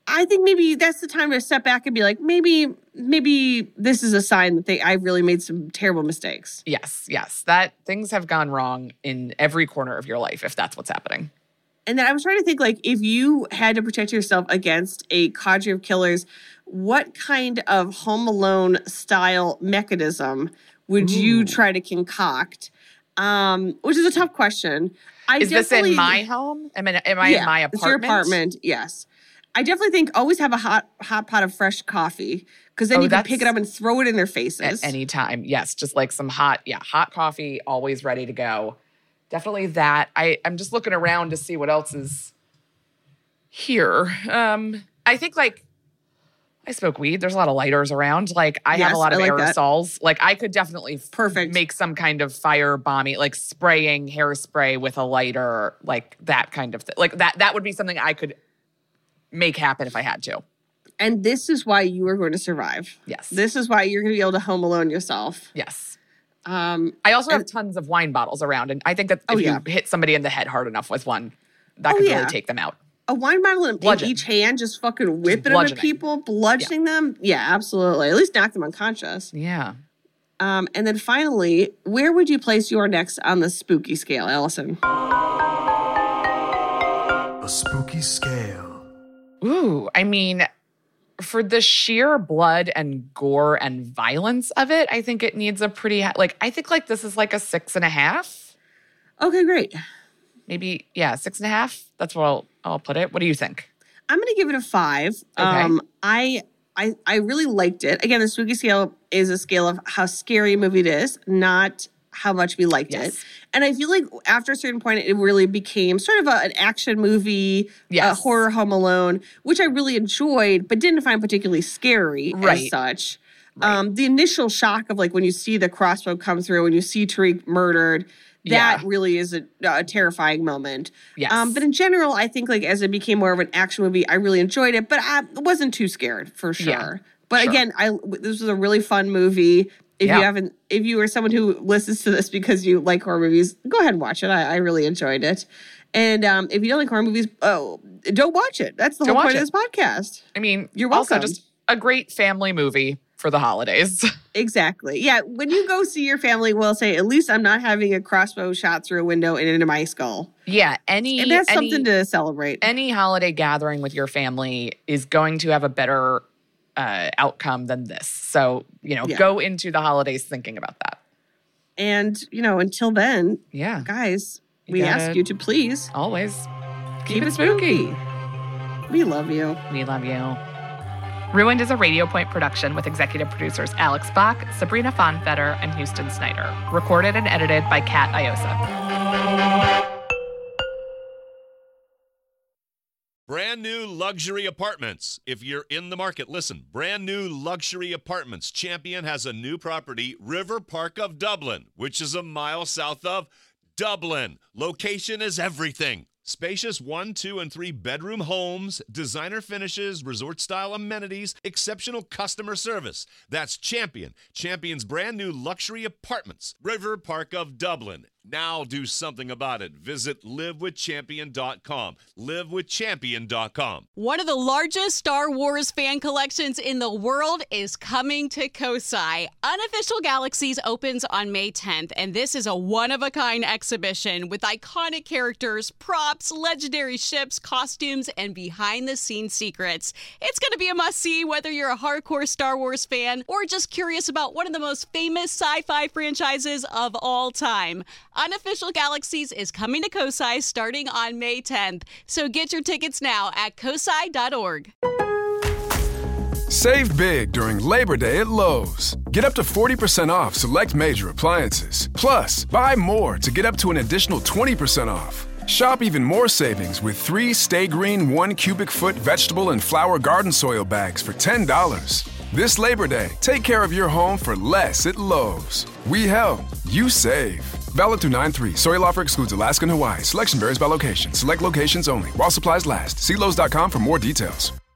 I think maybe that's the time to step back and be like, maybe this is a sign that I've really made some terrible mistakes. Yes. That things have gone wrong in every corner of your life if that's what's happening. And then I was trying to think, like, if you had to protect yourself against a cadre of killers, what kind of Home Alone style mechanism would you try to concoct? Which is a tough question. Is this in my home? Am I in my apartment? It's your apartment, yes. I definitely think always have a hot pot of fresh coffee because then you can pick it up and throw it in their faces. At any time, yes. Just like some hot coffee, always ready to go. Definitely that. I'm just looking around to see what else is here. I think like I smoke weed. There's a lot of lighters around. Like I have a lot of aerosols. That. Like I could definitely make some kind of fire bombing, like spraying hairspray with a lighter, like that kind of thing. Like that would be something I could make happen if I had to. And this is why you are going to survive. Yes. This is why you're going to be able to Home Alone yourself. Yes. I also have tons of wine bottles around, and I think that if you hit somebody in the head hard enough with one, that could really take them out. A wine bottle in each hand, just fucking whipping them at people, bludgeoning them. Yeah, absolutely. At least knock them unconscious. Yeah. And then finally, where would you place your next on the spooky scale, Allison? A spooky scale. Ooh, I mean, for the sheer blood and gore and violence of it, I think it needs a pretty, I think like this is like a 6.5. Okay, great. Maybe, 6.5. That's where I'll put it. What do you think? I'm going to give it a 5. Okay. I really liked it. Again, the spooky scale is a scale of how scary a movie it is, not how much we liked it. And I feel like after a certain point, it really became sort of an action movie, a horror Home Alone, which I really enjoyed, but didn't find particularly scary as such. Right. The initial shock of like when you see the crossbow come through, when you see Tariq murdered, that really is a terrifying moment. Yes. But in general, I think like as it became more of an action movie, I really enjoyed it, but I wasn't too scared for sure. Yeah. But again, this was a really fun movie. If you are someone who listens to this because you like horror movies, go ahead and watch it. I really enjoyed it. And if you don't like horror movies, don't watch it. That's the whole point of this podcast. I mean, you're welcome. Also just a great family movie for the holidays. Exactly. Yeah. When you go see your family, we'll say, at least I'm not having a crossbow shot through a window and into my skull. Yeah. And that's something to celebrate. Any holiday gathering with your family is going to have a better outcome than this. So, go into the holidays thinking about that. And, until then, guys, we ask you to please always keep it spooky. We love you. We love you. Ruined is a Radio Point production with executive producers Alex Bach, Sabrina Fonfetter, and Houston Snyder. Recorded and edited by Kat Iosa. Brand new luxury apartments. If you're in the market, listen. Brand new luxury apartments. Champion has a new property, River Park of Dublin, which is a mile south of Dublin. Location is everything. Spacious 1, 2, and 3 bedroom homes, designer finishes, resort-style amenities, exceptional customer service. That's Champion. Champion's brand new luxury apartments, River Park of Dublin. Now do something about it. Visit livewithchampion.com. livewithchampion.com. One of the largest Star Wars fan collections in the world is coming to Kosai. Unofficial Galaxies opens on May 10th, and this is a one-of-a-kind exhibition with iconic characters, props, legendary ships, costumes, and behind-the-scenes secrets. It's going to be a must-see whether you're a hardcore Star Wars fan or just curious about one of the most famous sci-fi franchises of all time. Unofficial Galaxies is coming to Kosai starting on May 10th, so get your tickets now at kosai.org. Save big during Labor Day at Lowe's. Get up to 40% off select major appliances. Plus, buy more to get up to an additional 20% off. Shop even more savings with 3 Stay Green 1 cubic foot vegetable and flower garden soil bags for $10. This Labor Day, take care of your home for less at Lowe's. We help, you save. Valid through 9/3. Soil offer excludes Alaska and Hawaii. Selection varies by location. Select locations only. While supplies last. See Lowe's.com for more details.